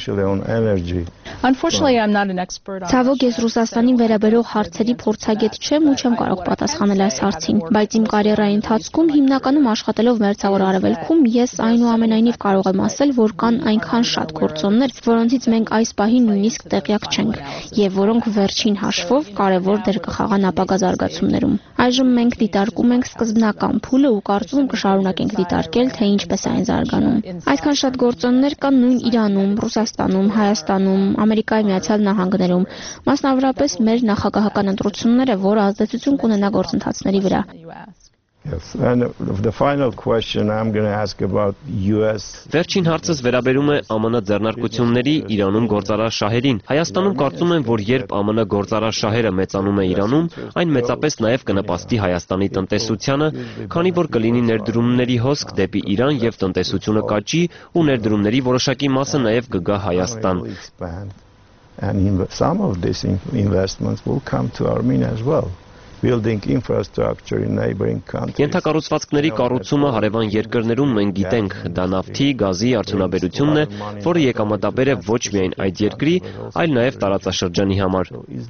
Ցավոք ես Ռուսաստանին վերաբերող հարցերի փորձագետ չեմ ու չեմ կարող պատասխանել այս հարցին, բայց իմ կարիերայի ընթացքում հիմնականում աշխատելով Մերձավոր Արևելքում ես այնուամենայնիվ կարող եմ ասել, որ կան այնքան շատ գործոններ, որոնցից մենք այս պահին նույնիսկ տեղյակ չենք եւ որոնք վերջին հաշվով կարևոր դեր կխաղան ապագա զարգացումներում։ Այժմ մենք դիտարկում ենք սկզբնական փուլը ու կարծում եմ կշարունակենք դիտարկել, թե ինչպես է այն զարգանում։ Այդքան շատ գործոններ կան նույն Իրանում, Ռուսաստանում, Հայաստանում, Ամերիկայի Միացյալ Նահանգներում, մասնավորապես մեր նախագահական ընտրությունները, որը ազդեցություն կունենա գործընթացների վրա։ Վերջին հարցս վերաբերում է ԱՄՆ ձեռնարկությունների Իրանում գործարար շահերին։ Հայաստանում կարծում եմ, որ երբ ԱՄՆ գործարար շահերը մեծանում է Իրանում, այն մեծապես նաև կնպաստի Հայաստանի տնտեսությանը, քանի որ կլինի ներդրումների հոսք դեպի Իրան եւ տնտեսությունը կաճի ու ներդրումների որոշակի մասը նաև կգա Հայաստան։ Ենթակառուցվածքների կառուցումը հարևան երկրներում մենք գիտենք, դա նավթի, գազի արդյունաբերությունն է, որը եկամտաբեր է ոչ միայն այդ երկրի, այլ նաև տարածաշրջանի համար։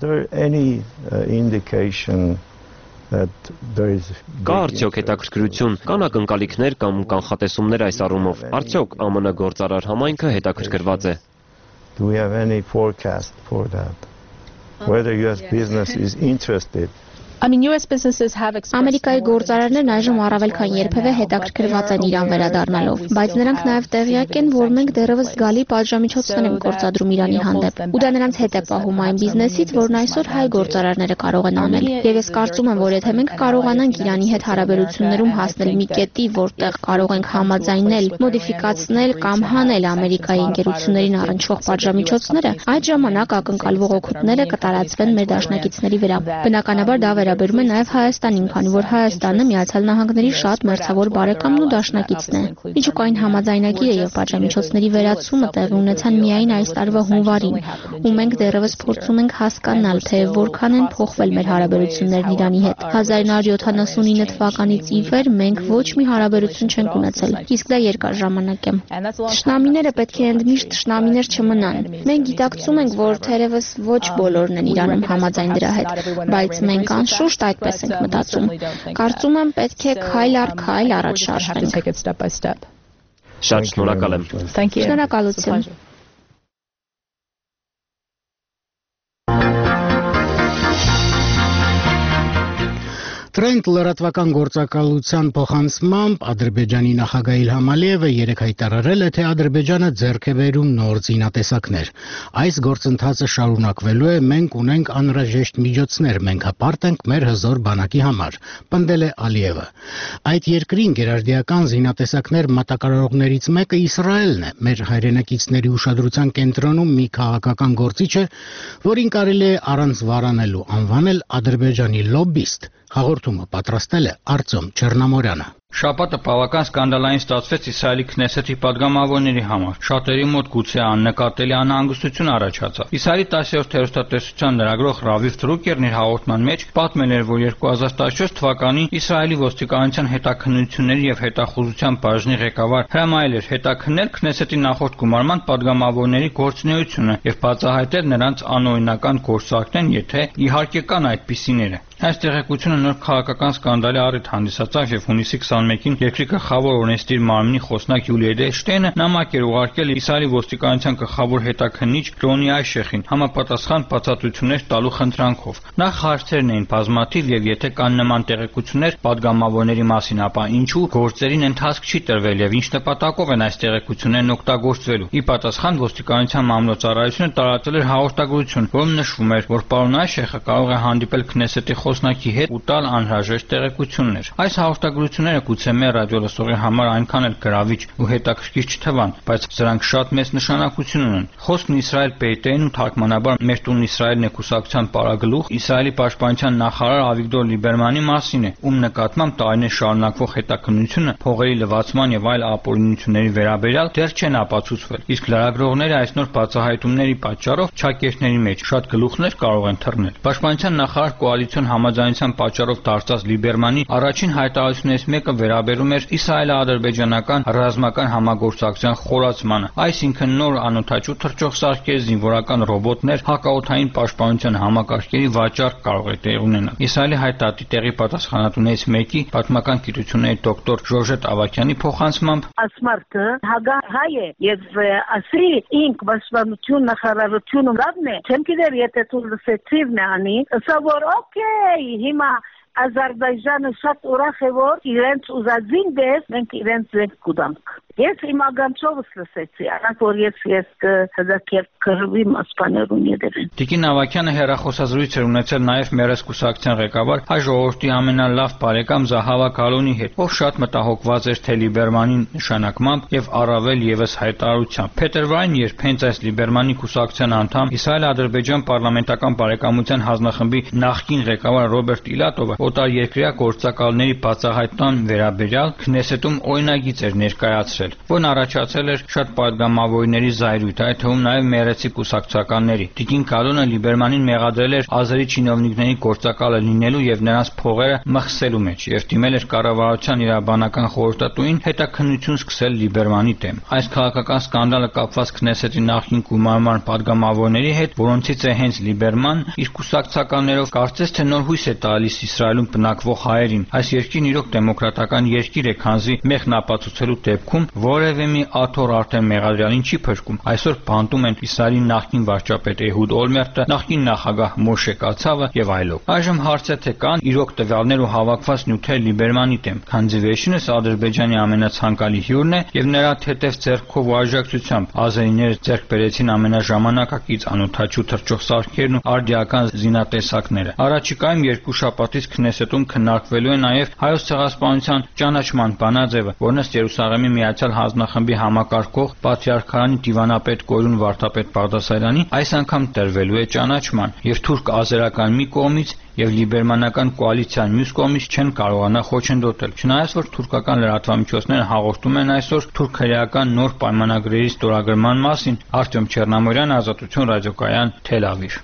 Կա արդյոք հետաքրքրություն, կան ակնկալիքներ կամ կանխատեսումներ այս առումով, արդյոք ԱՄՆ գործարար համայնքը հետաքրքրված է։ Do we have any forecast for that? Whether U S business is interested? Ամերիկայի գործարարներն այժմ առավել քան երբևէ հետաքրքրված են Իրան վերադառնալով, բայց նրանք նաև տեղյակ են, որ մենք դեռևս զգալի պատժամիջոցներ ենք գործադրում Իրանի հանդեպ, ու դա նրանց հետ է պահում այն բիզնեսից, որն այսօր հայ գործարարները կարող են անել։ Եվ ես կարծում եմ, որ եթե մենք կարողանանք Իրանի հետ հարաբերություններում հասնել մի կետի, որտեղ կարող ենք համաձայնել, մոդիֆիկացնել կամ հանել Ամերիկայի ընկերություններին առնչվող պատժամիջոցները, այդ ժամանակ ակնկալվող օգուտները կտարածվեն մեր դաշնակիցների վրա։ Բնականաբար դա վերաբերում է նաև Հայաստանին, քանի որ Հայաստանը Միացյալ Նահանգների շատ մերձավոր բարեկամն ու դաշնակիցն է։ Միջուկային համաձայնագիրը եւ պատժամիջոցների վերացումը տեղի ունեցան միայն այս տարվա հունվարին, ու մենք դեռևս փորձում ենք հասկանալ, թե որքան են փոխվել մեր հարաբերություններն Իրանի հետ։ հազար նույն հարյուր յոթանասունինը թվականից ի վեր մենք ոչ մի հարաբերություն չենք ունեցել, իսկ դա երկար ժամանակ է։ Թշնամիները պետք է ընդմիշտ թշնամիներ չմնան։ Մենք գիտակցում ենք, որ թերևս ոչ բոլորն են Իրանում համաձայն դրա հետ, բայց մենք անշուշտ այդպես ենք մտածում։ Կարծում եմ պետք է քայլ առ քայլ առաջ շարժվենք։ Շատ շնորհակալ եմ։ Շնորհակալություն։ Տրենդ լրատվական գործակալության փոխանցմամբ Ադրբեջանի նախագահ Իլհամ Ալիևը երեկ հայտարարել է, թե Ադրբեջանը ձեռք է բերում նոր զինատեսակներ։ Այս գործընթացը շարունակվելու է, մենք ունենք անհրաժեշտ միջոցներ, մենք հպարտ ենք մեր հզոր բանակի համար, պնդել է Ալիևը։ Այդ երկրի գերարդիական զինատեսակներ մատակարարողներից մեկը Իսրայելն է։ Մեր հայրենակիցների ուշադրության կենտրոնում մի քաղաքական գործիչ է, որին կարելի է առանց վարանելու անվանել Ադրբեջանի լոբբիստ։ Հաղորդումը պատրաստել է Արտյոմ Չեռնամորյանը։ Շաբաթը բավական սկանդալային ստացվեց Իսրայելի Քնեսեթի падգամավորների համար։ Շատերի մոտ գուցե աննկատելի անհանգստություն առաջացավ։ Իսրայելի տասերորդ հեռուստատեսության լրագրող Ռավիվ Տրուկերն իր հաղորդման մեջ պատմել էր, որ երկու հազար տասնչորս թվականին Իսրայելի ոստիկանության հետաքննությունների եւ հետախուզության բաժնի ղեկավար հրամայել էր հետաքննել Քնեսեթի նախորդ գումարման падգամավորների գործունեությունը եւ բացահայտել նրանց անօրինական գործարքներն, եթե իհարկե կան այդպիսիները։ Այս տեղեկությունը նոր քաղաքական սկանդալի առիթ հանդիսացավ եւ հունիսի քսաներկին երկրի գլխավոր օրենսդիր մարմնի խոսնակ Յուլի Էդելշտեյնը նամակ էր ուղարկել Իսրայելի ոստիկանության գլխավոր հետաքննիչ Ռոնի Այշեխին համապատասխան բացատրություններ տալու խնդրանքով։ Նախ հարցերն էին բազմաթիվ եւ եթե կան նման տեղեկություններ падգամավորների մասին, ապա ինչու գործերին ընթացք չի տրվել եւ ինչ նպատակով են այս տեղեկություններն օգտագործվելու։ Ի պատասխան ոստիկանության մամլոյցարայությունը տարածել էր հաղորդագրություն, որում նշվում էր, որ պարոն Այշեխը կարող է հանդիպել Քնեսեթի խոսնակի հետ ու տալ անհրաժեշտ տեղեկություններ։ Այս հաղորդագրությունները գուցե մեր ռադիոլսողի համար այնքան էլ գրավիչ ու հետաքրքիր չթվան, բայց սրանք շատ մեծ նշանակություն ունեն։ Խոսքն Իսրայել Պեյտեին ու թարգմանաբար Մեր տունն Իսրայելն է կուսակցության պարագլուխ Իսրայելի պաշտպանության նախարար Ավիգդոր Լիբերմանի մասին է, ում նկատմամբ տարիներ շարունակվող հետաքննությունը փողերի լվացման եւ այլ ապօրինությունների վերաբերյալ դեռ չեն ապացուցվել։ Իսկ լրագրողները այս նոր բացահայտումների պատճառով չակերտների մեջ շատ գլուխներ կարող են թռնել։ Պաշտպանության նախարար կոալիցիոն համաձայնության պատճառով դարձած Լիբերմանի առաջին հայտարարություններից մեկը վերաբերում էր իսրայելо-ադրբեջանական ռազմական համագործակցության խորացմանը, այսինքն նոր անօդաչու թռչող սարքեր, զինվորական ռոբոտներ, հակաօդային պաշտպանության համակարգերի վաճառք կարող է տեղի ունենալ։ Իսրայելի հայտարարի տեղի պատասխանատուներից մեկի պատմական գիտությունների դոկտոր Ժորժետ Ավակյանի փոխանցմամբ ասմարտը հագահայ է եւ ասի ինք պաշտպանություն նախարարությունը լավն է, չեմ գիտեր եթե դու լսեցիվ նանի, սա որ օքեյ հիմա Ադրբեջանը շատ ուրախ է որ իրենց ուզածին դες մենք իրենց ձեր կուտանք։ Ես իմ ագանչովս լսեցի, առանց որ ես ես կհդակեր կրվի մասպաներուն յետևեն։ Տիկին Ավակյանը հեռախոսազրույց էր ունեցել նաև Մերես կուսակցության ղեկավար հայ ժողովրդի ամենալավ բարեկամ Զահավա Գալոնի հետ, ով շատ մտահոգված էր թե Լիբերմանի նշանակմամբ եւ առավել եւս հայտարարությամբ։ Փետրվարին, երբ հենց այս Լիբերմանի կուսակցության անդամ Իսրայել-Ադրբեջան պարլամենտական բարեկամության հանձնախմբի նախկին ղեկավար Ռոբերտ Իլատովը օտարերկրյա գործակալների բացահայտման վերաբերյալ Քնեսետում օրինագիծ էր ներկայացրել, որն առաջացել էր շատ падգամավորների զայրույթ, այդ թվում նաև Մերեցի կուսակցականների։ Տիկին Գալոնը Լիբերմանին մեղադրել էր ազերի չինովնիկների գործակալը լինելու եւ նրանց փողերը մխսելու մեջ եւ դիմել էր կառավարության իրավաբանական խորհրդատուին հետաքննություն սկսել Լիբերմանի դեմ։ Այս քաղաքական սկանդալը կապված Քնեսետի նախկին գումարման падգամավորների հետ, որոնցից է հենց Լիբերման, իր կուսակցականներով կարծես թե նոր հույս է տալիս Իսրայելում բնակվող հայերին։ Այս երկիրն իրոք դեմոկրատական երկիր է, քանզի մեղն ապացուցելու դեպքում որևէ մի աթոռ արդեն մեղադրյալին չի փրկում։ Այսօր բանտում են Իսրայելի նախկին վարչապետ Էհուդ Օլմերտը, նախկին նախագահ Մոշե Կացավը եւ այլով։ Այժմ հարցը թե կան իրոք տվյալներ ու հավաքված նյութեր Լիբերմանի դեմ, քանզի վերջինս Ադրբեջանի ամենացանկալի հյուրն է եւ նրա թեթև ձեռքով ու աջակցությամբ ազերիները ձեռք բերեցին ամենաժամանակակից անօդաչու թռչող սարքերն ու արդիական զինատեսակները։ Առաջիկայում երկու շաբաթից Քնեսետում քննարկվելու է նաև հայոց ցեղասպանության ճանաչման բանաձևը, որն ըստ Երուսաղեմի Միացյալ դարձյալ հանձնախմբի համակարգող պատրիարքարանի դիվանապետ Կորյուն Վարդապետ Բաղդասարյանի այս անգամ տրվելու է ճանաչման, եւ թուրք-ազերական մի կողմից եւ լիբերմանական կոալիցիան մյուս կողմից չեն կարողանա խոչընդոտել։ Չնայած որ թուրքական լրատվամիջոցները հաղորդում են այսօր թուրք-հրեական նոր պայմանագրերի ստորագրման մասին, Արտյոմ Չեռնամորյան, Ազատություն ռադիոկայան, Թել Ավիվ։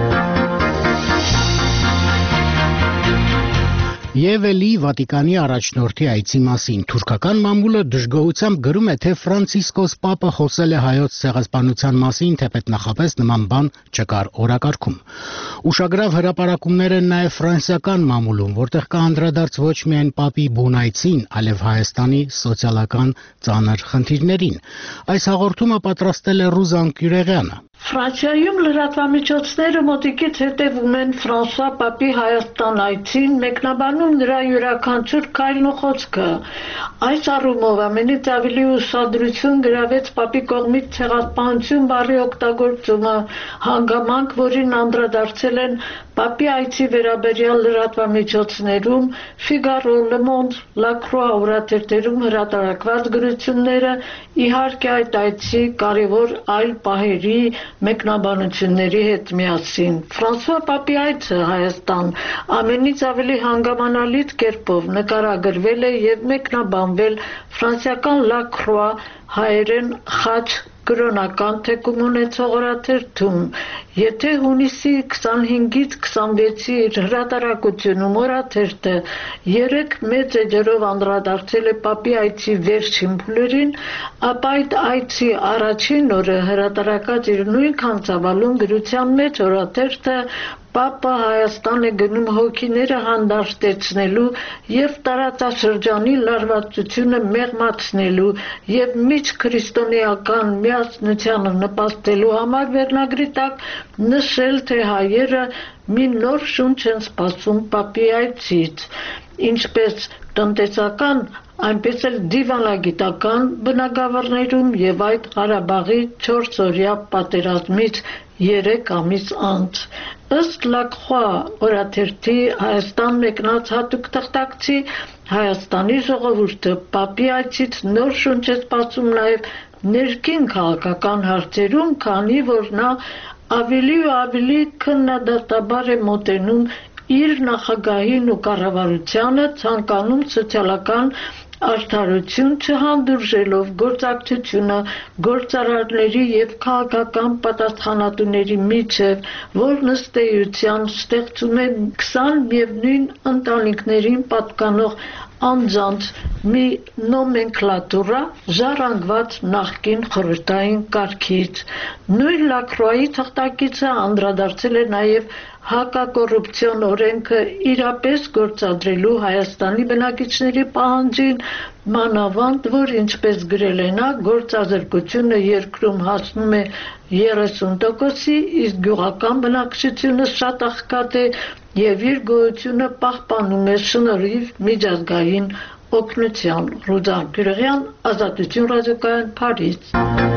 Եվ էլի Վատիկանի առաջնորդի այցի մասին թուրքական մամուլը դժգոհությամբ գրում է, թե Ֆրանցիսկոս Պապը խոսել է հայոց ցեղասպանության մասին, թեպետ նախապես նման բան չկար օրակարգում։ Ուշագրավ հրապարակումներ են նաև ֆրանսիական մամուլում, որտեղ կա անդրադարձ ոչ միայն Պապի բուն այցին, այլև Հայաստանի սոցիալական ծանր խնդիրներին։ Այս հաղորդումը պատրաստել է Ռուզան Կյուրեղյանը։ Ֆրանսիայում լրատվամիջոցները մոտիկից հետևում են Ֆրանսուଆ Պապի Հայաստան այցին, մեկնաբանում նրա յուրաքանչյուր քայլն ու խոսքը։ Այս առումով ամենից ավելի ուշադրություն գրավեց Պապի կողմից ցեղասպանություն բառի օգտագործումը, հանգամանք, որին անդրադարձել են Պապի այցի վերաբերյալ լրատվամիջոցներում, Ֆիգարո, Լը Մոնդ, Լա Քրուա օրաթերթերում հրատարակված գրությունները, իհարկե այդ այցի կարևոր այլ պահերի մեկնաբանությունների հետ միասին։ Ֆրանսուଆ Պապի այցը Հայաստան ամենից ավելի հանգամանալից կերպով նկարագրվել է եւ մեկնաբանվել ֆրանսիական Լա Քրուա հայերեն խաչ կրոնական թեկում ունեցող օրաթերթում։ Եթե հունիսի քսանհինգից քսանվեցի իր հրատարակությունում օրաթերթը երեք մեծ էջերով անդրադարձել է Պապի այցի վերջին փուլերին, ապա այդ այցի առաջին օրը հրատարակած իր նույնքան ծավալուն գրության մեջ օրաթերթը Պապը Հայաստան է գնում հոգիները հանդարտեցնելու եւ տարածաշրջանի լարվածությունը մեղմացնելու եւ միջքրիստոնեական միասնությանը նպաստելու համար վերնագրի տակ նշել, թե հայերը մի նոր շունչ են սպասում Պապի այցից, ինչպես տնտեսական, այնպես էլ դիվանագիտական բնագավառներում եւ այդ Ղարաբաղի չորսօրյա պատերազմից երեք ամիս անց։ Ըստ Լա Քրուա օրաթերթի Հայաստան մեկնած հատուկ թղթակցի, Հայաստանի ժողովուրդը Պապի այցից նոր շունչ է սպասում նաեւ ներքին քաղաքական հարցերում, քանի որ նա ավելի ու ավելի քննադատաբար է մոտենում իր նախագահին ու կառավարությանը, ցանկանում սոցիալական արդարություն չհանդուրժելով գործակցությունը գործարարների եւ քաղաքական պատասխանատուների միջև, որն ըստ էության ստեղծում է քսան միևնույն ընտանիքներին պատկանող անձանց մի նոմենկլատուրա ժառանգված նախկին խորհրդային կարգից։ Նույն Լա Քրուայի թղթակիցը անդրադարձել է նաև հակակոռուպցիոն օրենքը իրապես գործադրելու Հայաստանի բնակիչների պահանջին, մանավանդ, որ ինչպես գրել է նա, գործազրկությունը երկրում հասնում է երեսուն տոկոսի, իսկ գյուղական բնակչությունը շատ աղքատ է եւ իր գոյությունը պահպանում է շնորհիվ միջազգային օգնության։ Ռուզան Կյուրեղյան, Ազատություն ռադիոկայան, Փարիզ։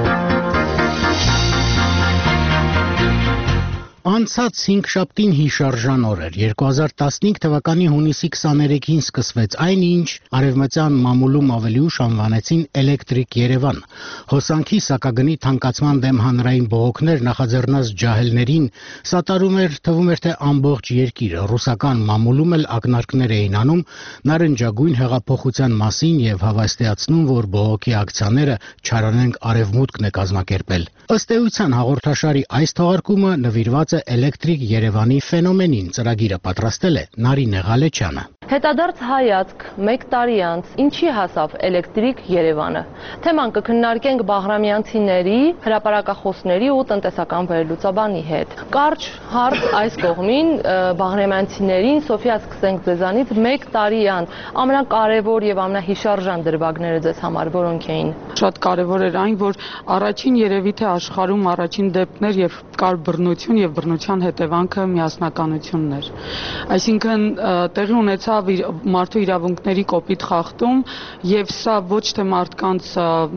Անցած հինգշաբթին հիշարժան օր էր։ երկու հազար տասնհինգ թվականի հունիսի քսաներեքին սկսվեց այն, ինչ արևմտյան մամուլում ավելի ուշ անվանեցին Էլեկտրիկ Երևան։ Հոսանքի սակագնի թանկացման դեմ հանրային բողոքներ նախաձեռնած ջահելներին սատարում էր, թվում էր, թե ամբողջ երկիրը։ Ռուսական մամուլում էլ ակնարկներ էին անում նարնջագույն հեղափոխության մասին եւ հավաստիացնում, որ բողոքի ակցիաները չարանենք արևմուտքն է կազմակերպել։ Ըստ էության հաղորդաշարի այս թողարկումը նվիրված է Էլեկտրիկ Երևանի ֆենոմենին, ծրագիրը պատրաստել է Նարինե Ղալեչյանը։ Հետադարձ հայացք մեկ տարի անց ինչի հասավ Էլեկտրիկ Երևանը։ Թեման կքննարկենք բաղրամյանցիների, հրապարակախոսների ու տնտեսական վերլուծաբանի հետ։ Կարճ հարց այս կողմին բաղրամյանցիներին, Սոֆիա, սկսենք ձեզանից, մեկ տարի անց ամենակարևոր եւ ամենահիշարժան դրվագները ձեզ համար որոնք էին։ Շատ կարևոր էր այն, որ առաջին երևի թե աշխարհում առաջին դեպքն էր, երբ կար բռնություն եւ բռնության հետևանքը միասնականությունն էր։ Այսինքն տեղի ունեցավ մարդու իրավունքների կոպիտ խախտում եւ սա ոչ թե մարդկանց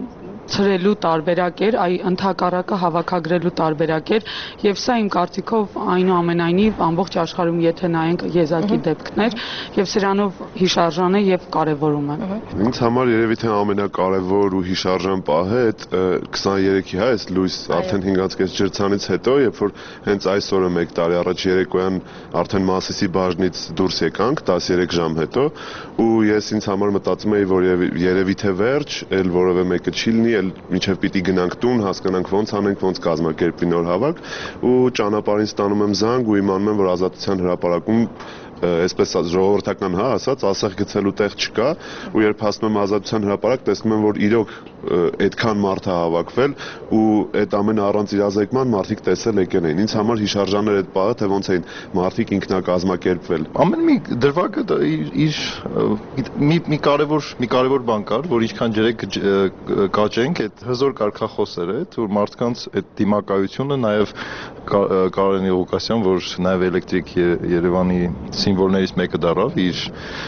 ցրելու տարբերակ էր, այ ընդհակառակը հավաքագրելու տարբերակ էր, եւ սա իմ կարծիքով այնուամենայնիվ ամբողջ աշխարհում եթե նայենք եզակի դեպքներ եւ սրանով հիշարժան է եւ կարեւորում է։ Ինձ համար երևի թե ամենակարևոր ու հիշարժան պահը այդ քսաներեքի հա այս լույս արդեն հինգ կես ջրցանից հետո, երբ որ հենց այս օրը մեկ տարի առաջ երեկոյան արդեն Մասիսի բաժնից դուրս եկանք տասներեք ժամ հետո ու ես ինձ համար մտածում էի, որ երևի թե վերջ, էլ որևէ մեկը չի լինի, էլ մինչև պիտի գնանք տուն, հասկանանք ոնց անենք, ոնց կազմակերպվի նոր հավաք ու ճանապարհին ստանում եմ զանգ ու իմանում եմ, որ Ազատության հրապարակում այսպես ժողովրդական հա ասած ասեղ գցելու տեղ չկա ու երբ հասնում եմ Ազատության հրապարակ տեսնում եմ որ իրոք այդքան մարդ է հավաքվել ու այդ ամենը առանց իրազեկման մարդիկ տեսել եկել են ինձ համար հիշարժան էր այդ պահը թե ոնց էին մարդիկ ինքնակազմակերպվել ամեն մի դրվագը իր մի մի կարևոր մի կարևոր բան կար որ ինչքան ջրեք կաճենք այդ հզոր կարգախոսերը այդ որ մարդկանց այդ դիմակայությունը նաև Կարեն Ղուկասյան որ նաև էլեկտրիկ Երևանի սիմվոլներից մեկը դառավ իր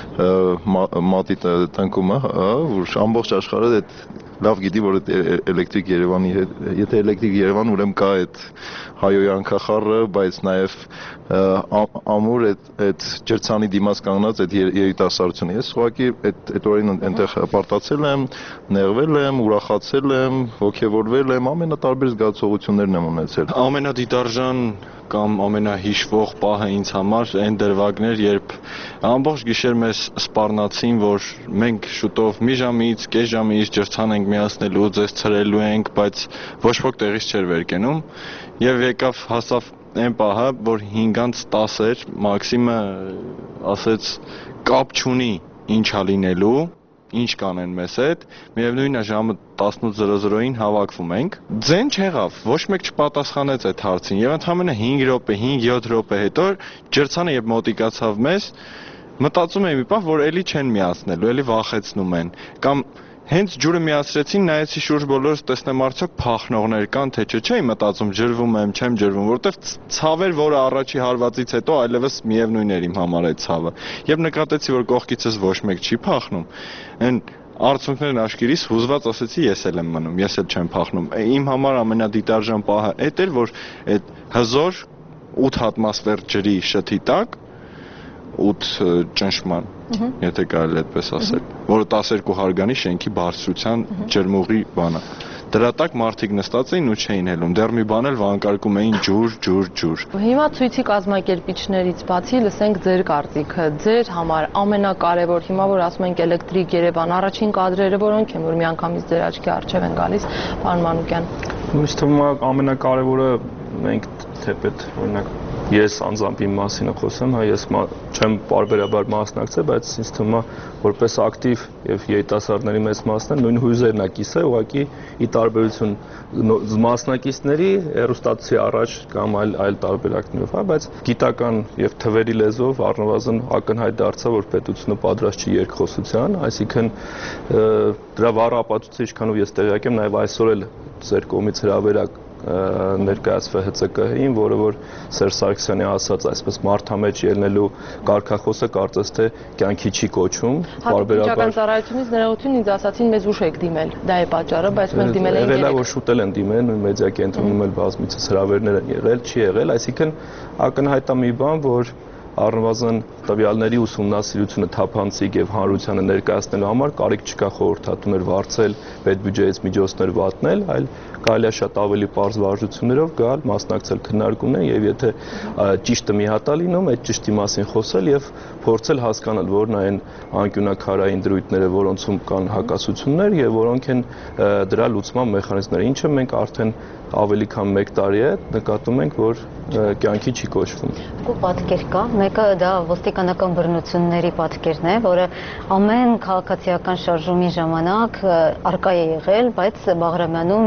մատի տնկումը, որ ամբողջ աշխարհը այդ լավ գիտի, որ էլեկտրիկ Երևանի հետ, եթե էլեկտրիկ Երևան ուրեմն կա այդ հայոյանքախառը, բայց նաև ամուր այդ ջրցանի դիմաց կանգնած այդ երիտասարդությունը։ Ես ուղղակի այդ այդ օրին այնտեղ պարտացել եմ, նեղվել եմ, ուրախացել եմ, ոգևորվել եմ, ամենատարբեր զգացողություններն եմ ունեցել։ Ամենադիտարժան կամ ամենահիշվող պահը ինձ համար այն դրվագներ, երբ ամբողջ գիշեր մեզ սպառնացին, որ մենք շուտով մի ժամից, կես ժամից ջրցան ենք միացնելու, ձեզ ցրելու ենք, բայց ոչ ոք տեղից չէր վեր կենում եւ եկավ հասավ այն պահը, որ հինգից տաս էր, Մաքսիմը ասեց կապ չունի ինչա լինելու ինչ կանեն մեզ հետ, միևնույն է ժամը տասնութ զրո-զրոին հավաքվում ենք։ Ձեն չեղավ, ոչ մեկ չպատասխանեց այդ հարցին եւ ընդամենը հինգ րոպե, հինգ-յոթ րոպե հետո ջրցանը երբ մոտիկացավ մեզ, մտածում եմ մի պահ, որ էլի չեն միացնելու, էլի վախեցնում են։ Կամ հենց ջուրը միացրեցին, նայեցի շուրջ բոլորս տեսնեմ արդյոք փախնողներ կան, թե չէ, չէի մտածում ջրվում եմ, չեմ ջրվում, որովհետեւ ցավեր, որը առաջի հարվածից հետո այլևս միևնույն էր իմ համար այդ ցավը։ Եվ նկատեցի, որ կողքիցս ոչ մեկ չի փախնում։ Այն արցունքներն աշկերիս հուզված ասեցի, ես էլ եմ մնում, ես էլ չեմ փախնում։ Իմ համար ամենադիտարժան պահը այդ էր, որ այդ հզոր ութ ատմոսֆեր ջրի շթի տակ ութ ճնշման, եթե կարելի այդպես ասել, որը տասներկու հարգանի շենքի բարձրության ջրմուղի բանը։ Դրա տակ մարդիկ նստած էին ու չէին հելում, դեռ մի բան էլ վանկարկում էին ջուր, ջուր, ջուր։ Հիմա ցույցի կազմակերպիչներից բացի լսենք ձեր կարծիքը, ձեր համար ամենակարևոր հիմա որ ասում ենք էլեկտրիկ Երևան, առաջին կադրերը որոնք են, որ միանգամից ձեր աչքի առջև են գալիս, պարոն Մանուկյան։ Ինձ թվում է ամենակարևորը մենք թեպետ օրինակ ես անձամբ իմ մասին խոսեմ, հա ես չեմ բարբերաբար մասնակցել, բայց ինձ թվում է որպես ակտիվ եւ երիտասարդների մեծ մասն է նույն հույզերն է կիսել, ուղղակի ի տարբերություն մասնակիցների հեռուստացի առաջ կամ այլ այլ տարբերակներով, հա, բայց գիտական եւ թվերի լեզվով առնվազն ակնհայտ դարձավ, որ պետությունը պատրաստ չի երկխոսության, այսինքն դրա վառ ապացույցը ինչքանով ես տեղյակ եմ, նաեւ այսօր էլ ձեր կողմից հրավերակ ներկայացվել Հ Ց Կ Հ-ին, որը որ Սերժ Սարգսյանի ասած այսպես մարդամեջ ելնելու կարգախոսը կարծես թե կյանքի չի կոչում, բարբերաբար։ Հատկական ծառայությունից ներողություն ինձ ասացին մեզ ուշ եք դիմել, դա է պատճառը, բայց մենք դիմել ենք երեք։ Եղել է որ շուտ են դիմել, նույն մեդիա կենտրոնում էլ բազմիցս հրավերներ են եղել, չի եղել, այսինքն ակնհայտ է մի բան, որ առնվազն տվյալների ուսումնասիրությունը թափանցիկ եւ հանրությանը ներկայացնելու համար կարիք չկա խորհրդատուներ վարձել, պետբյուջեից միջոցներ վատնել, այլ կարելի է շատ ավելի պարզ վարժություններով գալ, մասնակցել քննարկումներին եւ եթե ճիշտը մի հատ է լինում, այդ ճիշտի մասին խոսել եւ փորձել հասկանալ, որն այն անկյունակարային դրույթները, որոնցում կան հակասություններ եւ որոնք են դրա լուծման մեխանիզմները, ինչը մենք արդեն ավելի քան մեկ տարի է նկատում ենք, որ կյանքի չի կոչվում։ Երկու պատկեր կա, մեկը դա ոստիկանական բռնությունների պատկերն է, որը ամեն քաղաքացիական շարժումի ժամանակ արկա է եղել, բայց Բաղրամյանում ցույց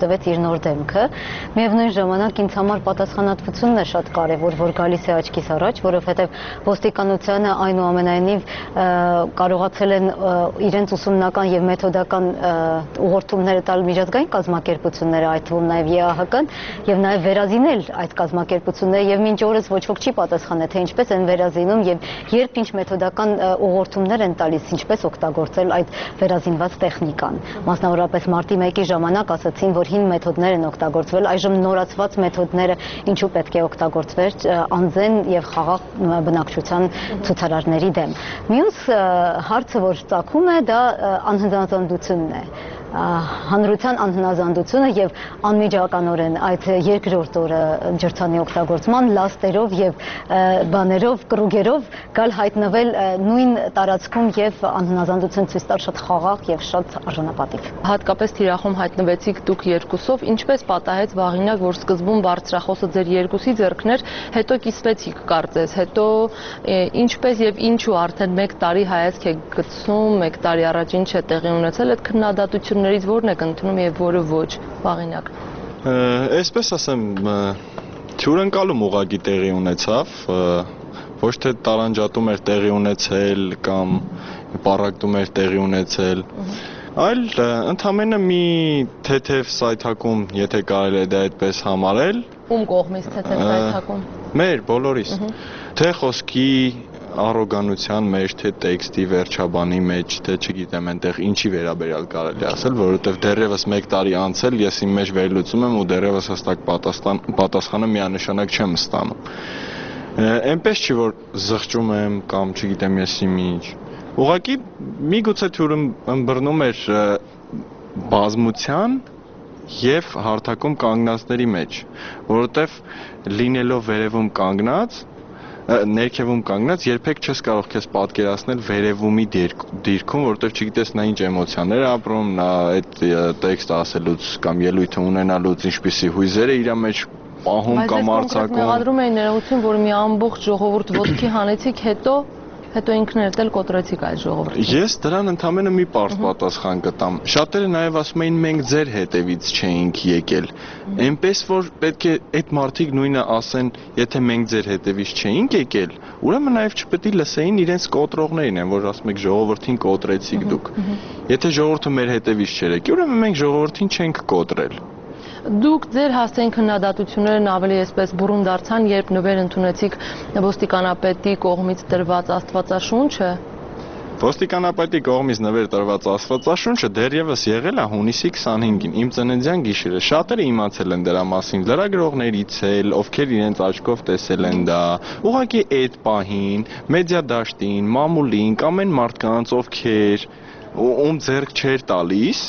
տվեց իր նոր դեմքը։ Միևնույն ժամանակ ինձ համար պատասխանատվությունն է շատ կարևոր, որ գալիս է աչքիս առաջ, որովհետև ոստիկանությանը այնուամենայնիվ կարողացել են իրենց ուսումնական եւ մեթոդական ուղղորդումները տալ միջազգային կազմակերպությունները, այդ թվում նաեւ Է Ա Հ Կ-ն, եւ նաեւ վերազինել այդ կազմակերպությունները եւ մինչ օրս ոչ ոք չի պատասխանել, թե ինչպես են վերազինում եւ երբ ինչ մեթոդական ուղղորդումներ են տալիս, ինչպես օգտագործել այդ վերազինված տեխնիկան։ Մասնավորապես մարտի մեկի ժամանակ ասացին, որ հին մեթոդներ են օգտագործվել, այժմ նորացված մեթոդները ինչու պետք է օգտագործվեր անձեն եւ խաղաղ բնակչության ցուցարարների դեմ։ Մյուս հարցը, որ ծագում է, դա անհնազանդությունն է։ Հանրության անհնազանդությունը եւ անմիջականորեն այդ երկրորդ օրը ջրցանի օգտագործման լաստերով եւ բաներով, կրուգերով գալ հայտնվել նույն տարածքում եւ անհնազանդություն ցույց տալ շատ խաղաղ եւ շատ արժանապատիվ։ Հատկապես թիրախում հայտնվեցիք դուք երկուսով, ինչպես պատահեց վաղինակ, որ սկզբում բարձրախոսը ձեր երկուսի ձեռքն էր, հետո կիսվեցիք կարծես, հետո ինչպես եւ ինչու արդեն մեկ տարի հայացք եք գցում, մեկ տարի առաջ ինչ է տեղի ունեցել այդ քննադատությունը ներից որն եք ընդունում եւ որը ոչ, վաղինակ։ Այսպես ասեմ, թյուրընկալում ուղղակի տեղի ունեցավ, ոչ թե տարանջատում էր տեղի ունեցել կամ պառակտում էր տեղի ունեցել, այլ ընդամենը մի թեթև սայթակում, եթե կարելի է դա այդպես համարել։ Ում կողմից թեթև սայթակում։ Մեր բոլորիս։ Թե խոսքի առոգանության մեջ, թե տեքստի վերջաբանի մեջ, թե չգիտեմ այնտեղ ինչի վերաբերյալ կարելի ասել, որովհետև դեռևս մեկ տարի անցել, ես իմ մեջ վերլուծում եմ ու դեռևս հստակ պատասխանը միանշանակ չեմ ստանում։ Այնպես չի, որ զղջում եմ կամ չգիտեմ ես ինչ։ Ուղղակի միգուցե թյուրը ըմբռնում էր բազմության եւ հարթակում կանգնածների մեջ, որովհետև լինելով վերևում կանգնած ներքևում կանգնած երբեք չես կարող քեզ պատկերացնել վերևումի դիրքում, որովհետև չգիտես նա ինչ էմոցիաներ ապրում, նա այդ տեքստը ասելուց կամ ելույթը ունենալուց ինչպիսի հույզեր է իր մեջ պահում կամ արձակում։ Բայց մեղադրում էին ներողություն, որ մի ամբողջ ժողովուրդ ոտքի հանեցիք, հետո հետո ինքներդ էլ կոտրեցիք այդ ժողովրդին։ Ես դրան ընդամենը մի պարզ պատասխան կտամ։ Շատերը նաև ասում էին մենք ձեր հետևից չէինք եկել։ Էնպես որ պետք է այդ մարդիկ նույնը ասեն, եթե մենք ձեր հետևից չէինք եկել, ուրեմն նաև չպետք է լսեին իրենց կոտրողներին, են որ ասում եք ժողովրդին կոտրեցիք դուք։ Եթե ժողովուրդը մեր հետևից չէր եկել, ուրեմն մենք ժողովրդին չենք կոտրել։ Դուք ձեր հասցեին քննադատություններն ավելի այսպես բուրում դարձան, երբ նվեր ընդունեցիք ոստիկանապետի կողմից տրված աստվածաշունչը։ Ոստիկանապետի կողմից նվեր տրված աստվածաշունչը դեռևս եղել է հունիսի քսանհինգին, իմ ծննդյան գիշերը։ Շատերը իմացել են դրա մասին, լրագրողներից էլ, ովքեր իրենց աչքով տեսել են դա։ Ուղղակի այդ պահին, մեդիա դաշտին, մամուլին, կամ այն մարդկանց, ովքեր ում ձեռք չէր տալիս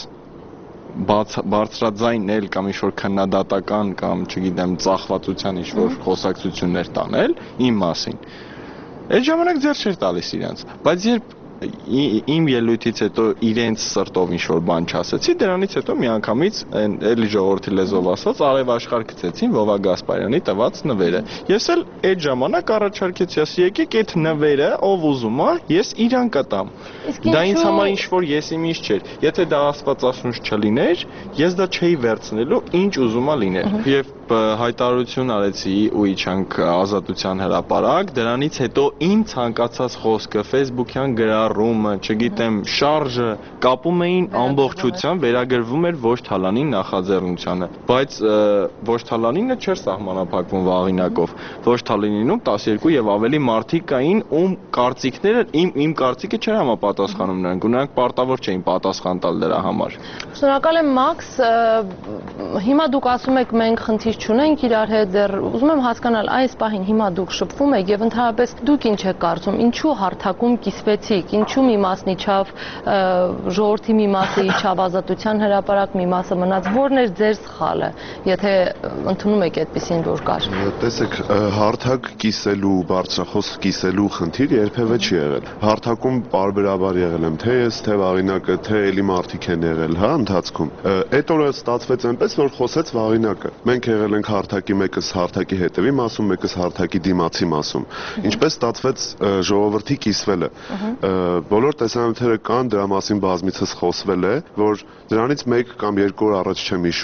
բարձրաձայնել կամ ինչ-որ քննադատական կամ չգիտեմ ծախվածության ինչ-որ խոսակցություններ տանել իմ մասին։ Այդ ժամանակ ձեռք չէր տալիս իրենց, բայց երբ իմ ելույթից հետո իրենց սրտով ինչ-որ բան չասեցի, դրանից հետո միանգամից էլի ժողովրդի լեզվով ասած արև աշխարհ գցեցին Վովա Գասպարյանի տված նվերը։ Ես էլ այդ ժամանակ առաջարկեցի, ասի եկեք այդ նվերը, ով ուզում է, ես իրան կտամ։ Դա ինձ համար ինչ-որ եսի ինչ չէր։ Եթե դա աստվածաշունչ չլիներ, ես դա չէի վերցնելու, ինչ ուզում է լիներ։ Եվ հայտարարություն արեցի ու իջանք Ազատության հրապարակ, դրանից հետո իմ ցանկացած խոսքը Facebook-յան գրառումը, չգիտեմ, շարժը կապում էին ամբողջությամբ, վերագրվում էր ոչ թալանի նախաձեռնությանը, բայց ոչ թալանինը չէր սահմանափակվում վաղինակով, ոչ թալանինում տասներկու եւ ավելի մարդիկ կային, ում կարծիքները իմ իմ կարծիքը չէր համապատասխանում նրանք, ու նրանք պարտավոր չէին պատասխան տալ դրա համար։ Շնորհակալ եմ Մաքս, հիմա դուք ասում եք մենք խնդիր չունենք իրար հետ, դեռ ուզում եմ հասկանալ այս պահին հիմա դուք շփվում եք եւ ընդհանրապես դուք ինչ եք կարծում, ինչու հարթակում կիսվեցիք, ինչու մի մասն իջավ ժողովրդի մի մասը իջավ Ազատության հրապարակ, մի մասը մնաց, որն էր ձեր սխալը, եթե ընդունում եք այդպեսին որ կար։ Տեսեք, հարթակ կիսելու, բարձրախոս կիսելու խնդիր երբևէ չի եղել։ Հարթակում բարբերաբար եղել եմ, թե ես, թե Վաղինակը, թե էլի մարդիկ են եղել, հա, ընթացքում։ Այդ օրը ստացվեց այնպես, որ խոսեց Վաղինակը։ Մենք եղել ենք հարթակի մեկս հարթակի հետևի մասում, մեկս հարթակի դիմացի մասում։ Ինչպես ստացվեց ժողովրդի կիսվելը։ Բոլոր տեսանյութերը կան, դրա մասին բազմիցս խոսվել է, որ դրանից մեկ կամ երկու օր առաջ չեմ հիշում,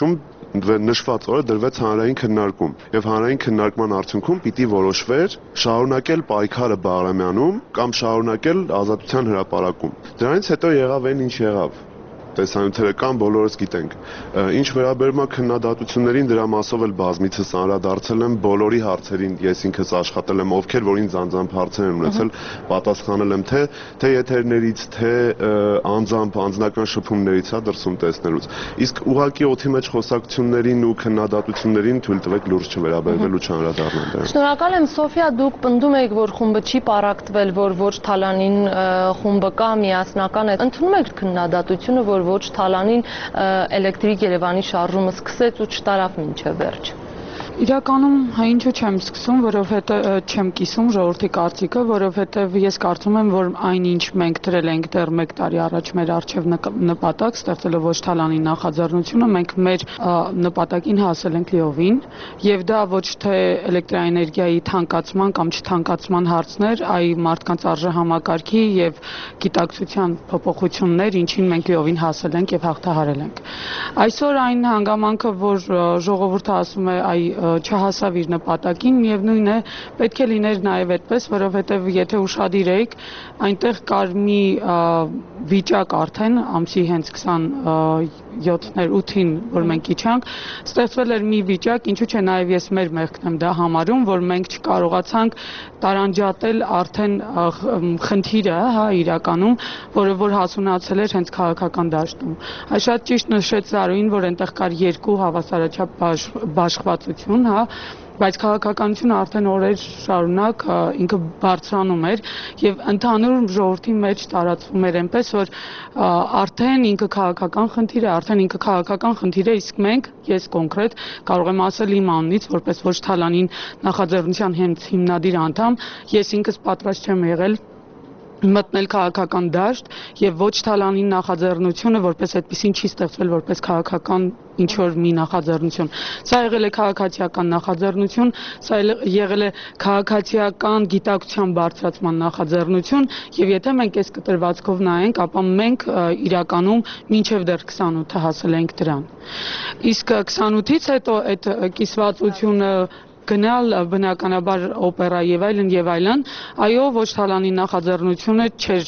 նշված օրը դրվեց հանրային քննարկում եւ հանրային քննարկման արդյունքում պիտի որոշվեր շարունակել պայքարը Բաղրամյանում կամ շարունակել Ազատության հրապարակում։ Դրանից հետո եղավ այն ինչ եղավ։ Տեսանյութերը կան, բոլորս գիտենք։ Ինչ վերաբերում է քննադատություններին, դրա մասով էլ բազմիցս անդրադարձել եմ բոլորի հարցերին, ես ինքս աշխատել եմ, ովքեր որ ինձ անձամբ հարցեր են ունեցել, պատասխանել եմ թե թե եթերներից, թե անձամբ անձնական շփումներից, հա, դրսում տեսնելուց։ Իսկ ուղղակի օդի մեջ խոսակցություններին ու քննադատություններին թույլ տվեք լուրջ չվերաբերվել ու չանդրադառնալ դրան։ Շնորհակալ եմ, Սոֆիա, դուք պնդում եք, որ խումբը չի պարակտվել, որ ոչ Թալանին խումբը կա, միասնական է։ Ընդունում եք քննադատությունը, որ ոչ Թալանին էլեկտրիկ Երևանի շարժումը սկսեց ու չտարավ մինչև վերջ։ Իրականում ինչու չեմ սկսում, որովհետև չեմ կիսում ժողովրդի կարծիքը, որովհետև ես կարծում եմ, որ այնինչ մենք դրել ենք դեռ մեկ տարի առաջ մեր առջև նպատակ, ստեղծելով ոչ Թալանի նախաձեռնությունը, մենք մեր նպատակին հասել ենք լիովին, եւ դա ոչ թե էլեկտրաէներգիայի թանկացման կամ չթանկացման հարցներ, այլ մարդկանց արժեհամակարգի եւ գիտակցության փոփոխություններ, ինչին մենք լիովին հասել ենք եւ հաղթահարել ենք։ Այսօր այն հանգամանքը, որ ժողովուրդը ասում է, այ չհասավ իր նպատակին, միևնույն է, պետք է լիներ նաև այդպես, որովհետև եթե ուշադիր եք, այնտեղ կար մի վիճակ արդեն ամսի հենց քսանյոթ ութին, որ մենք իջանք, ստեղծվել էր մի վիճակ, ինչու՞ չէ նաև ես մեր մեղքն եմ դա համարում, որ մենք չկարողացանք տարանջատել արդեն խնդիրը, հա, իրականում, որը որ հասունացել էր հենց քաղաքական դաշտում։ Այս շատ ճիշտ նշեց Զարուհին, որ այնտեղ կար երկու հավասարաչափ բաշխվածություն, հա, բայց քաղաքականությունը արդեն օրեր շարունակ ինքը բարձրանում էր եւ ընդհանուր ժողովրդի մեջ տարածվում էր այնպես, որ արդեն ինքը քաղաքական խնդիր է, արդեն ինքը քաղաքական խնդիր է, իսկ մենք, ես կոնկրետ կարող եմ ասել իմ անունից, որպես ոչ Թալանին նախաձեռնության հենց հիմնադիր անդամ, ես ինքս պատրաստ չեմ եղել մտնել քաղաքական դաշտ եւ ոչ Թալանի նախաձեռնությունը որպես այդպեսին չի ստեղծվել որպես քաղաքական ինչ որ մի նախաձեռնություն։ Սա եղել է քաղաքացիական նախաձեռնություն, սա եղել է քաղաքացիական գիտակցության բարձրացման նախաձեռնություն եւ եթե մենք այս կտրվածքով նայենք, ապա մենք իրականում մինչեւ դեռ քսանութը հասել ենք դրան։ Իսկ քսանութից հետո այդ կիսվածությունը գնալ բնականաբար օպերա եւ այլն եւ այլն, այո, ոչ Թալանի նախաձեռնությունը չէր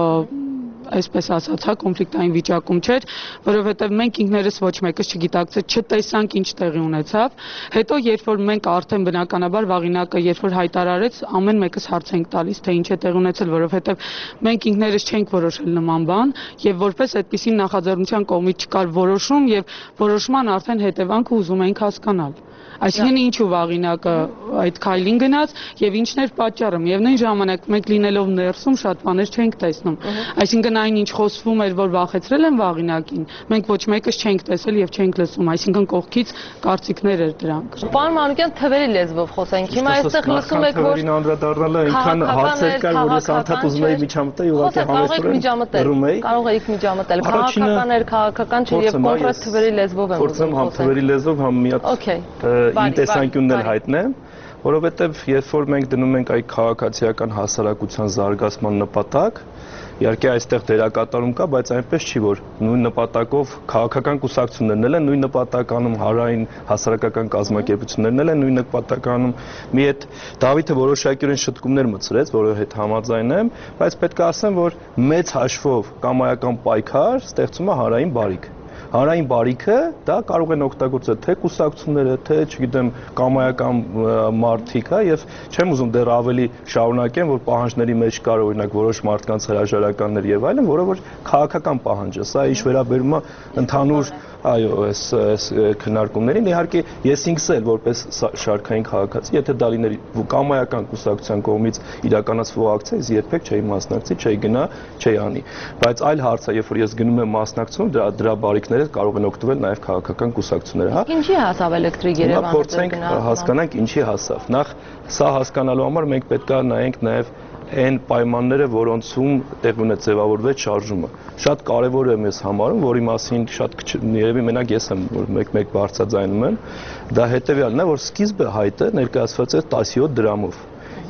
այսպես ասած, հա, կոնֆլիկտային վիճակում չէր, որովհետև մենք ինքներս ոչ մեկս չգիտակցեց, չտեսանք ինչ տեղի ունեցավ։ Հետո երբ որ մենք արդեն բնականաբար վաղինակը երբ որ հայտարարեց, ամեն մեկս հարց ենք տալիս, թե ինչ է տեղի ունեցել, որովհետև մենք ինքներս չենք որոշել նման բան եւ որպես այդպիսի նախաձեռնության կողմից չկար որոշում եւ որոշման արդեն հետևանքը ուզում ենք հասկանալ։ Այսինքն ինչու վաղինակը այդ քայլին գնաց եւ ինչն էր պատճառը։ Միևնույն ժամանակ մենք լինելով ներսում շատ բաներ չենք տեսնում։ Այսինքն այն ինչ խոսվում էր, որ վախեցրել են վաղինակին, մենք ոչ մեկս չենք տեսել եւ չենք լսում, այսինքն կողքից կարծիքներ էր դրանք։ Պարոն Մանուկյան, թվերի լեզվով խոսենք։ Հիմա այստեղ լսում եք, որ թվերին անդրադառնալը այնքան հարցեր կար, որ ես անդադ ուզում էի միջամտել, ուղղակի համեստորեն դրում էի։ Կարող եք միջամտել։ Քաղաքական էր, քաղաքական չէ եւ կոնկրետ թվերի լեզվով եմ ուզում խոսել։ Փորձեմ համ թվերի լեզվով, համ մի հատ իմ տեսանկյունն էլ հայտնեմ, որովհետև երբ որ մենք դնում ենք այդ քաղաքացիական հասարակության զարգացման նպատակ, իհարկե այստեղ դերակատարում կա, բայց այնպես չի, որ նույն նպատակով քաղաքական կուսակցություններն էլ են նույն նպատականում, հարային հասարակական կազմակերպություններն էլ են նույն նպատականում։ Մի այդ Դավիթը որոշակիորեն շտկումներ մտցրեց, որը հետ համաձայն եմ, բայց պետք է ասեմ, որ մեծ հաշվով կամայական պայքար ստեղծում է հարային բարիք։ Հանրային բարիքը դա կարող են օգտագործել թե կուսակցությունները, թե, չգիտեմ, կամայական մարդիկ, հա, եւ չեմ ուզում դեռ ավելի շարունակեմ, որ պահանջների մեջ կար օրինակ որոշ մարդկանց հրաժարականներ եւ այլն, որը որ քաղաքական պահանջ է, սա ինչ վերաբերում է ընդհանուր այո, այս այս քննարկումներին, իհարկե ես ինքս էլ որպես շարքային քաղաքացի, եթե դա լիներ կամայական կուսակցության կողմից իրականացվող ակցիա, ես երբեք չէի մասնակցի, չէի գնա, չէի անի, բայց այլ հարց է, երբ որ ես գնում եմ մասնակցում, դրա դրա բարիքները կարող են օգտվել նաև քաղաքական կուսակցությունները, հա։ Ինչի հասավ էլեկտրիկ Երևանը։ Փորձենք հասկանանք ինչի հասավ։ Նախ սա հասկանալու համար մենք պետք է նայենք նաև այն պայմանները, որոնցում տեղ ունի ձևավորվեց շարժումը։ Շատ կարևոր է մեզ համարում, որի մասին շատ երևի մենակ ես եմ, որ մեկ-մեկ բարձրաձայնում եմ, դա հետևյալն է, որ սկիզբը հայտը ներկայացված է տասնյոթ դրամով։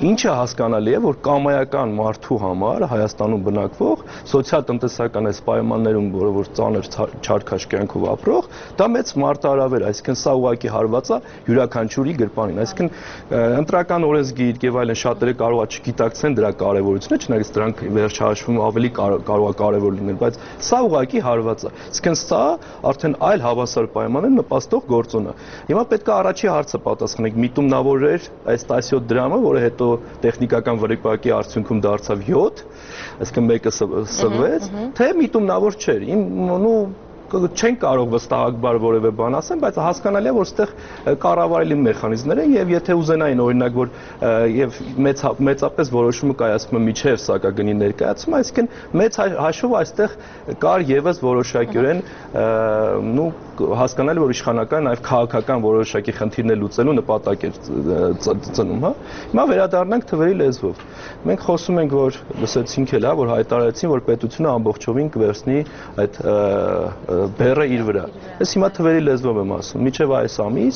Ինչը հասկանալի է, որ կամայական մարդու համար Հայաստանում բնակվող սոցիալ-տնտեսական այս պայմաններում, որը որ ծանր չարքաշ կյանքով ապրող, դա մեծ մարտահրավեր, այսինքն սա ուղղակի հարված է յուրաքանչյուրի գրպանին, այսինքն ընտրական օրենսգիր եւ այլն շատերը կարող է չգիտակցեն դրա կարեւորությունը, չնայած դրանք վերջահաշվում ավելի կարող է կարեւոր լինել, բայց սա ուղղակի հարված է։ Այսինքն սա արդեն այլ հավասար պայմաններ նպաստող գործոն է։ Հիմա պետք է առաջի հարցը պատասխանենք՝ միտումնավոր էր այս տասնյոթ դրամը, որը հետո տեխնիկական վրիպակի արդյունքում դարձավ յոթ, այսինքն մեկը սվեց, թե միտումնավոր չէր։ Իմ նու չեն կարող վստահաբար որևէ բան ասեն, բայց հասկանալի է, որ այստեղ կառավարելի մեխանիզմներ են եւ եթե ուզենային օրինակ որ եւ մեծ մեծապես որոշումը կայացվում է միջև սակագնի ներկայացումը, այսինքն մեծ հաշվով այստեղ կար եւս որոշակիորեն նու հասկանալի որ իշխանական նաեւ քաղաքական որոշակի խնդիրներ լուծելու նպատակ էր ծնում, հա։ Հիմա վերադառնանք թվերի լեզվով։ Մենք խոսում ենք, որ լսեցինք էլ, հա, որ հայտարարեցին, որ պետությունը ամբողջովին կվերցնի այդ բեռը իր վրա։ Ես հիմա թվերի լեզվով եմ ասում, միջև այս ամիս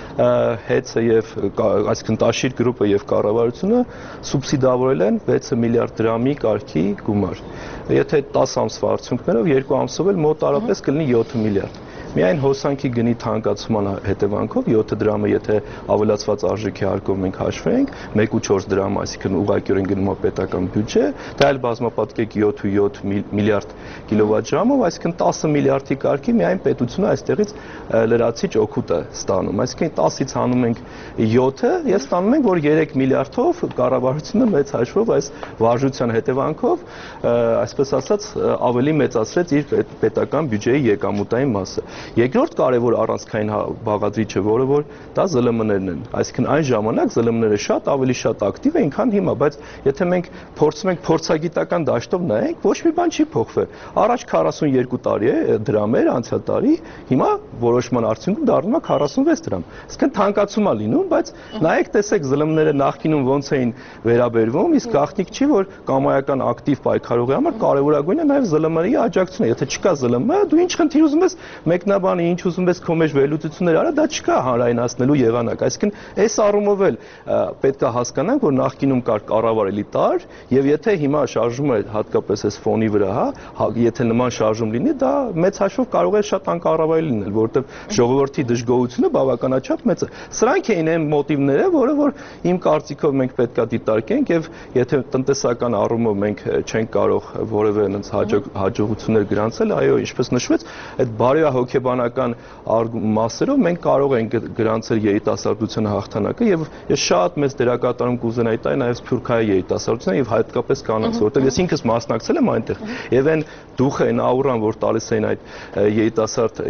հեծը եւ այսինքն Տաշիր գրուպը եւ կառավարությունը սուբսիդավորել են վեց միլիարդ դրամի կարգի գումար։ Եթե տասը ամսվա արդյունքներով երկու ամսով էլ մոտ արապես կլինի յոթ միլիարդ։ Միայն հոսանքի գնի թանկացման հետևանքով յոթ դրամը, եթե ավելացված արժեքի հարկով մենք հաշվենք, մեկ ու չորս դրամ, այսինքն ուղղակիորեն գնում է պետական բյուջե, դա էլ բազմապատկեք յոթ ու յոթ միլիարդ կիլովատժամով, այսինքն տասը միլիարդի կարգի միայն պետությունը այստեղից լրացիչ օգուտ է ստանում։ Այսինքն տասից հանում ենք յոթը, ես ստանում ենք, որ երեք միլիարդով կառավարությունը մեծ հաշվով այս վարժության հետևանքով, այսպես ասած, ավելի մեծացրեց իր պետական բյուջեի եկամուտային մասը։ Երկրորդ կարևոր առանցքային բաղադրիչը, որը որ դա զլ էմ էներն են, այսինքն այն ժամանակ զլ էմ էները շատ ավելի շատ ակտիվ էին, քան հիմա, բայց եթե մենք փորձում ենք փորձագիտական դաշտով նայենք, ոչ մի բան չի փոխվել։ Առաջ քառասունյոթ տարի է դրամ էր անցյալ տարի, հիմա որոշման արդյունքում դառնում է քառասունվեց դրամ։ Այսինքն թանկացում է լինում, բայց նայեք, տեսեք զլ էմ էները նախկինում ոնց էին վերաբերվում, իսկ գաղտնիք չի, որ կամայական ակտիվ պայքարողի համար կարևորագույնը նաև զլ էմ էի աջակցությունը։ Եթե չկա զլ էմ է, դու ինչ խնդիր ուզում ես մեկնաբանի, ինչ ուզում ես քո մեջ վերլուծություններ արա, դա չկա հանրայնացնելու եղանակ։ Այսինքն այս առումով էլ պետք է հասկանանք, որ նախկինում կար կառավարելի տար, եւ եթե հիմա շարժումը հատկապես այս ֆոնի վրա, հա, եթե նման շարժում լինի, դա մեծ հաշվով կարող է շատ անկառավարելի լինել, որովհետեւ ժողովրդի դժգոհությունը բավականաչափ մեծ է։ Սրանք էին այն մոտիվները, որը որ իմ կարծիքով մենք պետք է դիտարկենք եւ եթե տնտեսական առումով մենք չենք կարող որևէ այնց հաջողություններ գրանցել, այո, ինչպես նշվեց, այդ բարոյահոգեբանական մասերով մենք կարող ենք գրանցել երիտասարդության հաղթանակը եւ ես շատ մեծ դերակատարում կուզենայի տալ նաեւ Սփյուռքայի երիտասարդության եւ հատկապես կանանց, որտեղ ես ինքս մասնակցել եմ այնտեղ եւ այն դուխը, այն աուրան, որ տալիս էին այդ երիտասարդ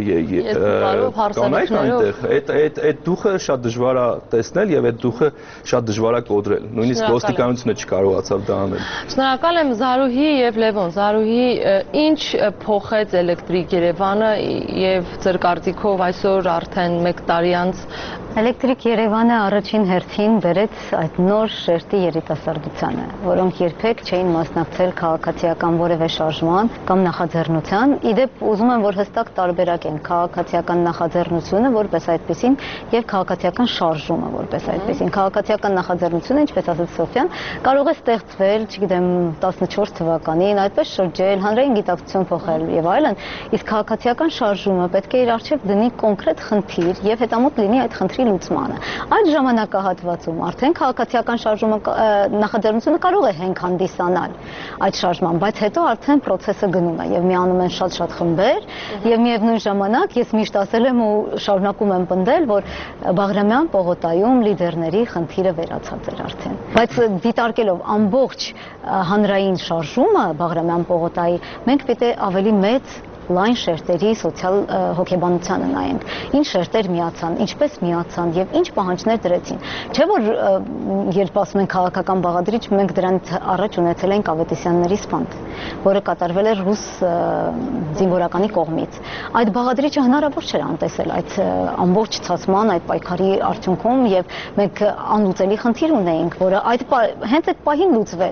կանայք այնտեղ, այդ այդ այդ դուխը շատ դժվար է տեսնել եւ այդ դուխը շատ դժվար է կոդրել։ Նույնիսկ ոստիկանությունը չկարողացավ դա անել։ Շնորհակալ եմ Զարուհի եւ Լևոն։ Զարուհի, ինչ փոխեց Էլեկտրիկ Երևանը եւ ձեր կարծիքով այսօր արդեն մեկ տարի անց Էլեկտրիկ Երևանը առաջին հերթին բերեց այդ նոր շերտի երիտասարդությանը, որոնք երբեք չէին մասնակցել քաղաքացիական որևէ շարժման կամ նախաձեռնության։ Իդեպ ուզում եմ, որ հստակ տարբերակեն քաղաքացիական նախաձեռնությունը որպես այդպեսին եւ քաղաքացիական շարժումը որպես այդպեսին։ Քաղաքացիական նախաձեռնությունը, ինչպես ասաց Սոֆյան, կարող է ստեղծվել, չգիտեմ, տասնչորս թվականին, այդպես շրջել, հանրային գիտակցություն փոխել եւ այլն, իսկ քաղաքացիական շարժումը պետք է իր առջև դնի կոնկրետ խնդիր եւ հետամուտ լինի այդ խնդրի լուծմանը։ Այդ ժամանակահատվածում արդեն քաղաքացիական շարժումը նախաձեռնությունը կարող է հենք հանդիսանալ այդ շարժման, բայց հետո արդեն process-ը գնում է եւ միանում են շատ-շատ խմբեր եւ միևնույն ժամանակ ես միշտ ասել եմ ու շարունակում եմ պնդել, որ Բաղրամյան պողոտայում լիդերների խնդիրը վերացած էր արդեն։ Բայց դիտարկելով ամբողջ հանրային շարժումը Բաղրամյան պողոտայի, մենք պետք է ավելի մեծ լայն շերտերի սոցիալ հոգեբանությանը նայենք, ինչ շերտեր միացան, ինչպես միացան եւ ինչ պահանջներ դրեցին։ Չէ՞ որ երբ ասում են քաղաքական բաղադրիչ, մենք դրանից առաջ ունեցել ենք Ավետիսյանների սպանդ, որը կատարվել էր ռուս զինվորականի կողմից։ Այդ բաղադրիչը հնարավոր չէր անտեսել այդ ամբողջ ցածման, այդ պայքարի արդյունքում եւ մենք անլուծելի խնդիր ունեինք, որը այդ հենց այդ պահին լուծվեց։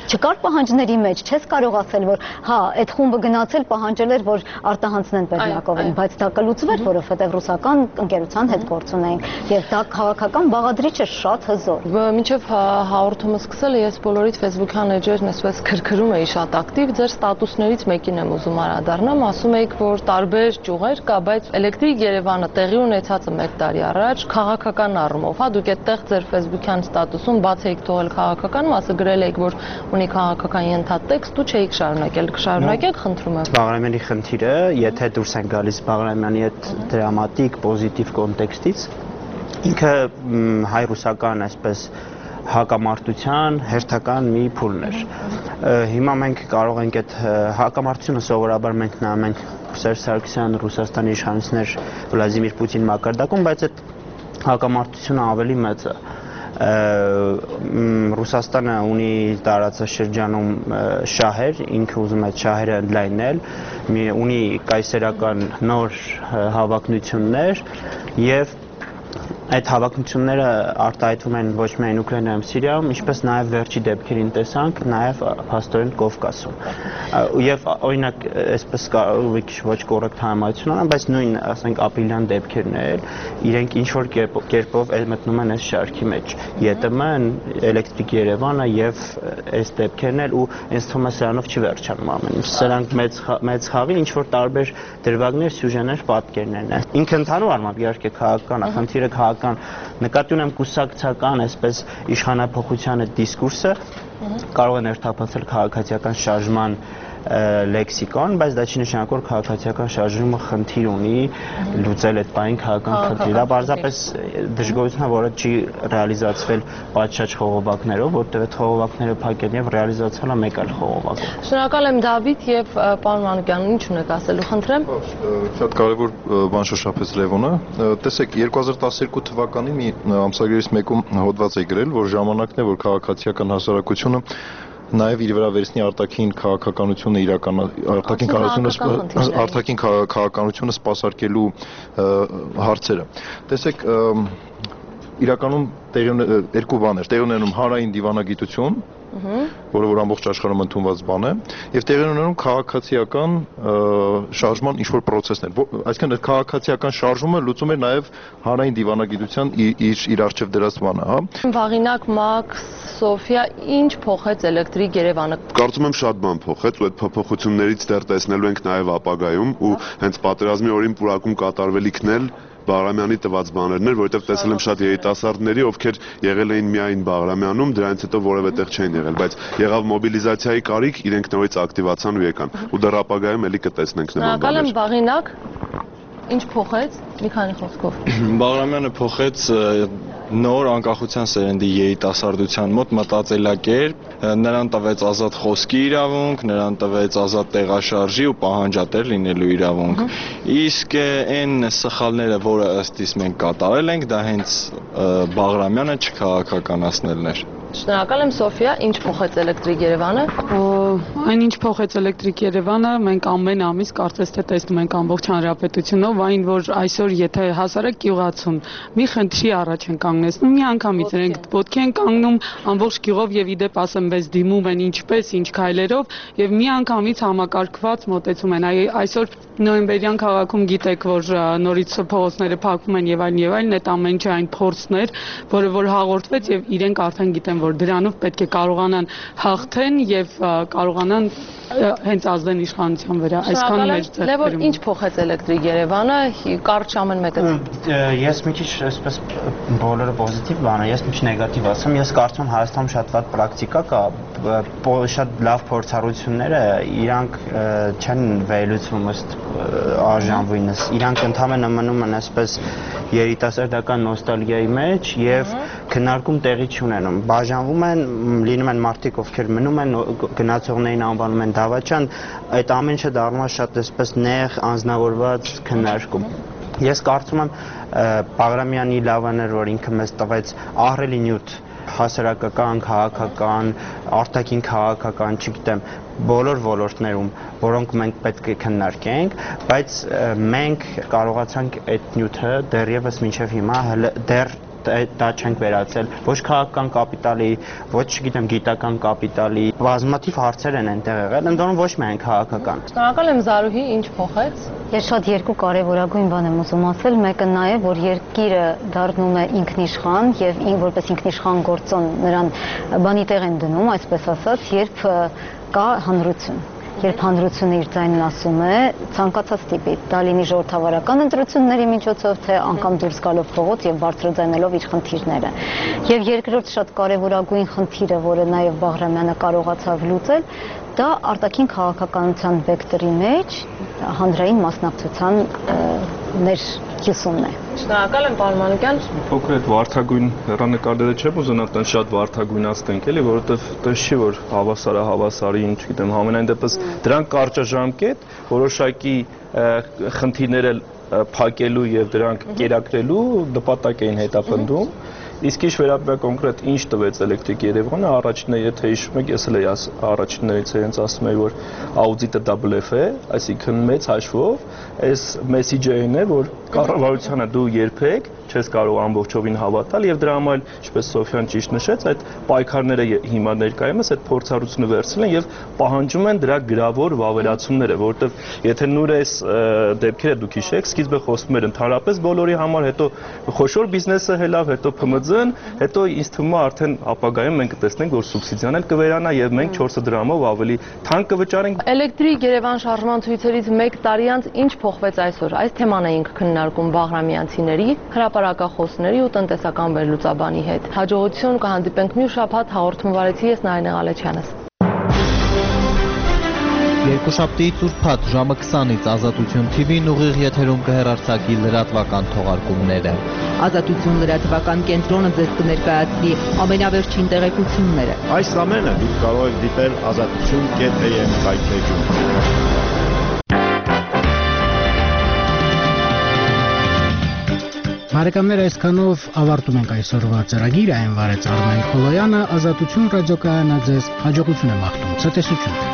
Չկար պահանջների մեջ, չես կարող ասել, որ հա, այդ խումբը գնացել պահանջել էր, որ արտահանցնեն Բերնյակովին, բայց դա կլուծվեր, որովհետև ռուսական ընկերության հետ գործ ունեին, եւ դա քաղաքական բաղադրիչ էր շատ հզոր։ Մինչև հաղորդումը սկսել ես բոլորիդ Facebook-յան էջերն այսպես քրքրում էի շատ ակտիվ, ձեր ստատուսներից մեկին եմ ուզում անդրադառնամ, ասում եք, որ տարբեր ճյուղեր կա, բայց Էլեկտրիկ Երևանը տեղի ունեցածը մեկ տարի առաջ քաղաքական առումով, հա, դուք այդտեղ ձեր Facebook-յան ստատուսում բաց էիք թողել քաղաքական մասը, գրել եք, որ ունի քաղաքական ենթատեքստ ու չէիք շարունակել, կշարունակեք, խնդրում եմ։ Բաղրամյանի խնդիրը, եթե դուրս են գալիս Բաղրամյանի այդ դրամատիկ պոզիտիվ կոնտեքստից, ինքը հայ-ռուսական այսպես հակամարտության հերթական մի փուլն էր։ Հիմա մենք կարող ենք այդ հակամարտությունը սովորաբար մենք նայում ենք Սերժ Սարգսյան, Ռուսաստանի իշխանություններ Վլադիմիր Պուտին մակարդակում, բայց այդ հակամարտությունը ավելի մեծ է։ Ռուսաստանը ունի տարածաշրջանում շահեր, ինքը ուզում է շահերը ընդլայնել, ունի կայսերական նոր հավակնություններ եւ այդ հավակնությունները արտահայտվում են ոչ միայն Ուկրաինայում, Սիրիայում, ինչպես նաև վերջի դեպքերին տեսանք, նաև փաստորեն Կովկասում։ Եվ օրինակ, այսպես կարող եք ոչ կոռեկտ համայնություն անան, բայց նույն, ասենք, ապրիլյան դեպքերն էլ, իրենք ինչ որ կերպով մտնում են այս շարքի մեջ։ ԵՏՄ-ն, Էլեկտրիկ Երևանը եւ այս դեպքերն էլ ու ինձ թվում է սրանով չվերջանում ամեն ինչ։ Սրանք մեծ մեծ խաղի ինչ որ տարբեր դրվագներ, սյուժեներ, պատկերներն են։ Ինքը ընդհանուր առմամբ իհարկե քաղաքական, խնդիրը քաղաքական նկատի ունեմ կուսակցական այսպես իշխանափոխության այդ դիսկուրսը կարող է ներթափանցել քաղաքացիական շարժման լեքսիկոն, բայց դա չի նշանակում, որ քաղաքացիական շարժումը խնդիր ունի լուծել այդ բային քաղաքական խնդիրը։ Դա պարզապես դժգոհություն է, որը չի ռեալիզացվել պատշաճ խողովակներով, որտեղ այդ խողովակները փակել եւ ռեալիզացվել է մեկ այլ խողովակ։ Շնորհակալ եմ Դավիթ եւ պարոն Մանուկյան, ինչ ունեք ասելու, խնդրեմ։ Շատ կարևոր բան շոշափեց Լևոնը։ Տեսեք, երկու հազար տասներկու թվականին մի ամսագրերից մեկում հոդված է գրել, որ ժամանակն է, որ քաղաքացիական հասարակությունը նաև իր վրա վերցնի արտաքին քաղաքականությունը իրական արտաքին քաղաքականությունը արտաքին քաղաքականությունը սպասարկելու հարցերը։ Տեսեք, իրականում երկու բաներ, տեղի ունենում հանրային դիվանագիտություն, որը որ ամբողջ աշխարհում ընդունված բան է, եւ տեղի ունենում քաղաքացիական շարժման ինչ-որ պրոցեսներ։ Այսինքն այդ քաղաքացիական շարժումը լուծում է նաեւ հանրային դիվանագիտության իր իր արժեվ դրած բանը, հա։ Վաղինակ, Մաքս, Սոֆիա, ինչ փոխեց Էլեկտրիկ Երևանը։ Կարծում եմ շատ բան փոխեց ու այդ փոփոխություններից դեռ տեսնելու ենք նաեւ ապագայում ու հենց պատերազմի օրին պուրակում կատարվելիքն էլ Բաղրամյանի տված բաներն էր, որովհետև տեսել եմ շատ երիտասարդների, ովքեր եղել էին միայն Բաղրամյանում, դրանից հետո որևէ տեղ չեն եղել, բայց եղավ մոբիլիզացիայի կարիք, իրենք նորից ակտիվացան ու եկան։ Ու դեռ ապագայում էլի կտեսնենք նման բաներ։ Շնորհակալ եմ, Վաղինակ, ինչ փոխեց, մի քանի խոսքով։ Բաղրամյանը փոխեց նոր անկախության սերնդի երիտասարդության մոտ մտածելակերպ, նրան տվեց ազատ խոսքի իրավունք, նրան տվեց ազատ տեղաշարժի ու պահանջատեր լինելու իրավունք։ Իսկ այն սխալները, որը ըստ իս մենք կատարել ենք, դա հենց Բաղրամյանը չքաղաքականացնելն էր։ Շնորհակալ եմ, Սոֆիա, ինչ փոխեց Էլեկտրիկ Երևանը։ Այն ինչ փոխեց Էլեկտրիկ Երևանը, մենք ամեն ամիս կարծես թե տեսնում ենք ամբողջ հանրապետությունով, այն որ այսօր եթե հասարակ գյուղացուն մի խնդրի առաջ են կանգնեցնում, մի անգամից իրենք ոտքի են կանգնում ամբողջ գյուղով եւ իդեպ ասեմ, բայց դիմում են ինչպես, ինչ քայլերով եւ մի անգամից համակարգված մոտեցում են։ Այսօր նոյեմբերյան քաղաքում գիտեք, որ նորից փողոցները փակվում են եւ այլն եւ այլն, այդ ամեն ինչը այն փորձներ, որը որ հաղորդվեց եւ իրենք արդեն գիտեն, որ դրանով պետք է կարողանան հաղթեն եւ կարողանան հենց ազդեն իշխանության վրա, այսքան մեր ձեռքերում։ Լևոն, ինչ փոխեց Էլեկտրիկ Երևանը, կարճ ամեն մեկը։ Ես մի քիչ այսպես բոլորը պոզիտիվ բան է, ես մի քիչ նեգատիվ ասեմ, ես կարծում եմ Հայաստանում շատ վատ պրակտիկա կա, շատ լավ փորձառությունները իրանք չեն վերլուծվում ըստ արժանվույնս, իրանք ընդհանրապես մնում են այսպես երիտասարդական նոստալգիայի մեջ եւ քննարկում տեղի չունենում։ Բաժանվում են, լինում են մարդիկ, ովքեր մնում են, գնացողներին անվանում են դավաճան, այդ ամեն ինչը դառնում է շատ այսպես նեղ, անձնավորված քննարկում։ Ես կարծում եմ Բաղրամյանի լավն էր, որ ինքը մեզ տվեց ահռելի նյութ հասարակական, քաղաքական, արտաքին քաղաքական, չգիտեմ, բոլոր ոլորտներում, որոնք մենք պետք է քննարկենք, բայց մենք կարողացանք այդ նյութը դեռևս մինչև հիմա դեռ դա չենք վերացել ոչ քաղաքական կապիտալի, ոչ չգիտեմ գիտական կապիտալի, բազմաթիվ հարցեր են այնտեղ եղել, ընդհանուր ոչ միայն քաղաքական։ Շնորհակալ եմ Զարուհի, ինչ փոխեց։ Ես շատ երկու կարևորագույն բան եմ ուզում ասել, մեկը նա է, որ երկիրը դառնում է ինքնիշխան եւ որպես ինքնիշխան գործոն նրան բանի տեղ են դնում, այսպես ասած, երբ կա հանրություն։ Երբ հանրությունը իր ձայնն ասում է, ցանկացած տիպի, դա լինի ժողովրդավարական ընտրությունների միջոցով, թե անգամ դուրս գալով փողոց եւ բարձրաձայնելով իր խնդիրները։ Եվ երկրորդ շատ կարևորագույն խնդիրը, որը նաեւ Բաղրամյանը կարողացավ լուծել, դա արտաքին քաղաքականության վեկտորի մեջ հանրային մասնակցության ներկիսումն է։ Շնորհակալ եմ, պարոն Մանուկյան։ Փոքր այդ վարդագույն հեռանկարները չեմ ուզենա տան շատ վարդագույնացնենք էլի, որովհետև տես չի որ հավասարը հավասարին, չգիտեմ, համենայն դեպս դրանք կարճաժամկետ որոշակի խնդիրները փակելու եւ դրանք կերակրելու նպատակ էին հետապնդում։ Իսկ ինչ վերաբերյալ կոնկրետ ինչ տվեց Էլեկտրիկ Երևանը, առաջինը եթե հիշում եք, ես էլ էի առաջիններից իրենց ասում էի, որ աուդիտը դա բլեֆ է, այսինքն մեծ հաշվով, այս մեսիջը այն է, որ կառավարությանը դու երբեք չես կարող ամբողջովին հավատալ եւ դրա համար, ինչպես Սոֆյան ճիշտ նշեց, այդ պայքարները հիմա ներկայումս այդ փորձառությունը վերցրել են եւ պահանջում են դրա գրավոր վավերացումները, որովհետեւ եթե նույն այս դեպքերը դուք հիշեք, սկիզբը խոսվում էր ընդհանրապես բոլորի համար, հետո խոշոր բիզնեսը հելավ, հետո Փ M Z-ն, հետո ինձ թվում է արդեն ապագայում մենք կտեսնենք, որ սուբսիդիան էլ կվերանա եւ մենք չորս դրամով ավելի թանկ կվճարենք։ Էլեկտրիկ Երևան շարժման ցույցերից մեկ տարի անց ինչ փոխվեց այսօր։ Այս թեման էինք քննարկում Բաղրամյանցիների, հրապարակախոսների ու տնտեսական վերլուծաբանի հետ։ Հաջողություն կհանդիպենք մյուս շաբաթ, հաղորդում վարեցի ես Նարինե Ղալեչյանս։ Երկուշաբթի ծուրփաթ ժամը քսանից Ազատություն Թ V-ն ուղիղ եթերում կհեռարձակի լրատվական թողարկումները։ Ազատություն լրատվական կենտրոնը ձեզ կներկայացնի ամենավերջին տեղեկությունները։ Այս ամենը դուք կարող եք դիտել ազատություն կետ A M կայքէջում։ Բարեկամներ, այսքանով ավարտում ենք այսօրվա ծրագիրը, այն վարեց Արմեն Խոլոյանը, Ազատություն ռադիոկայանը ձեզ հաջողություն է մաղթում, ցտեսություն։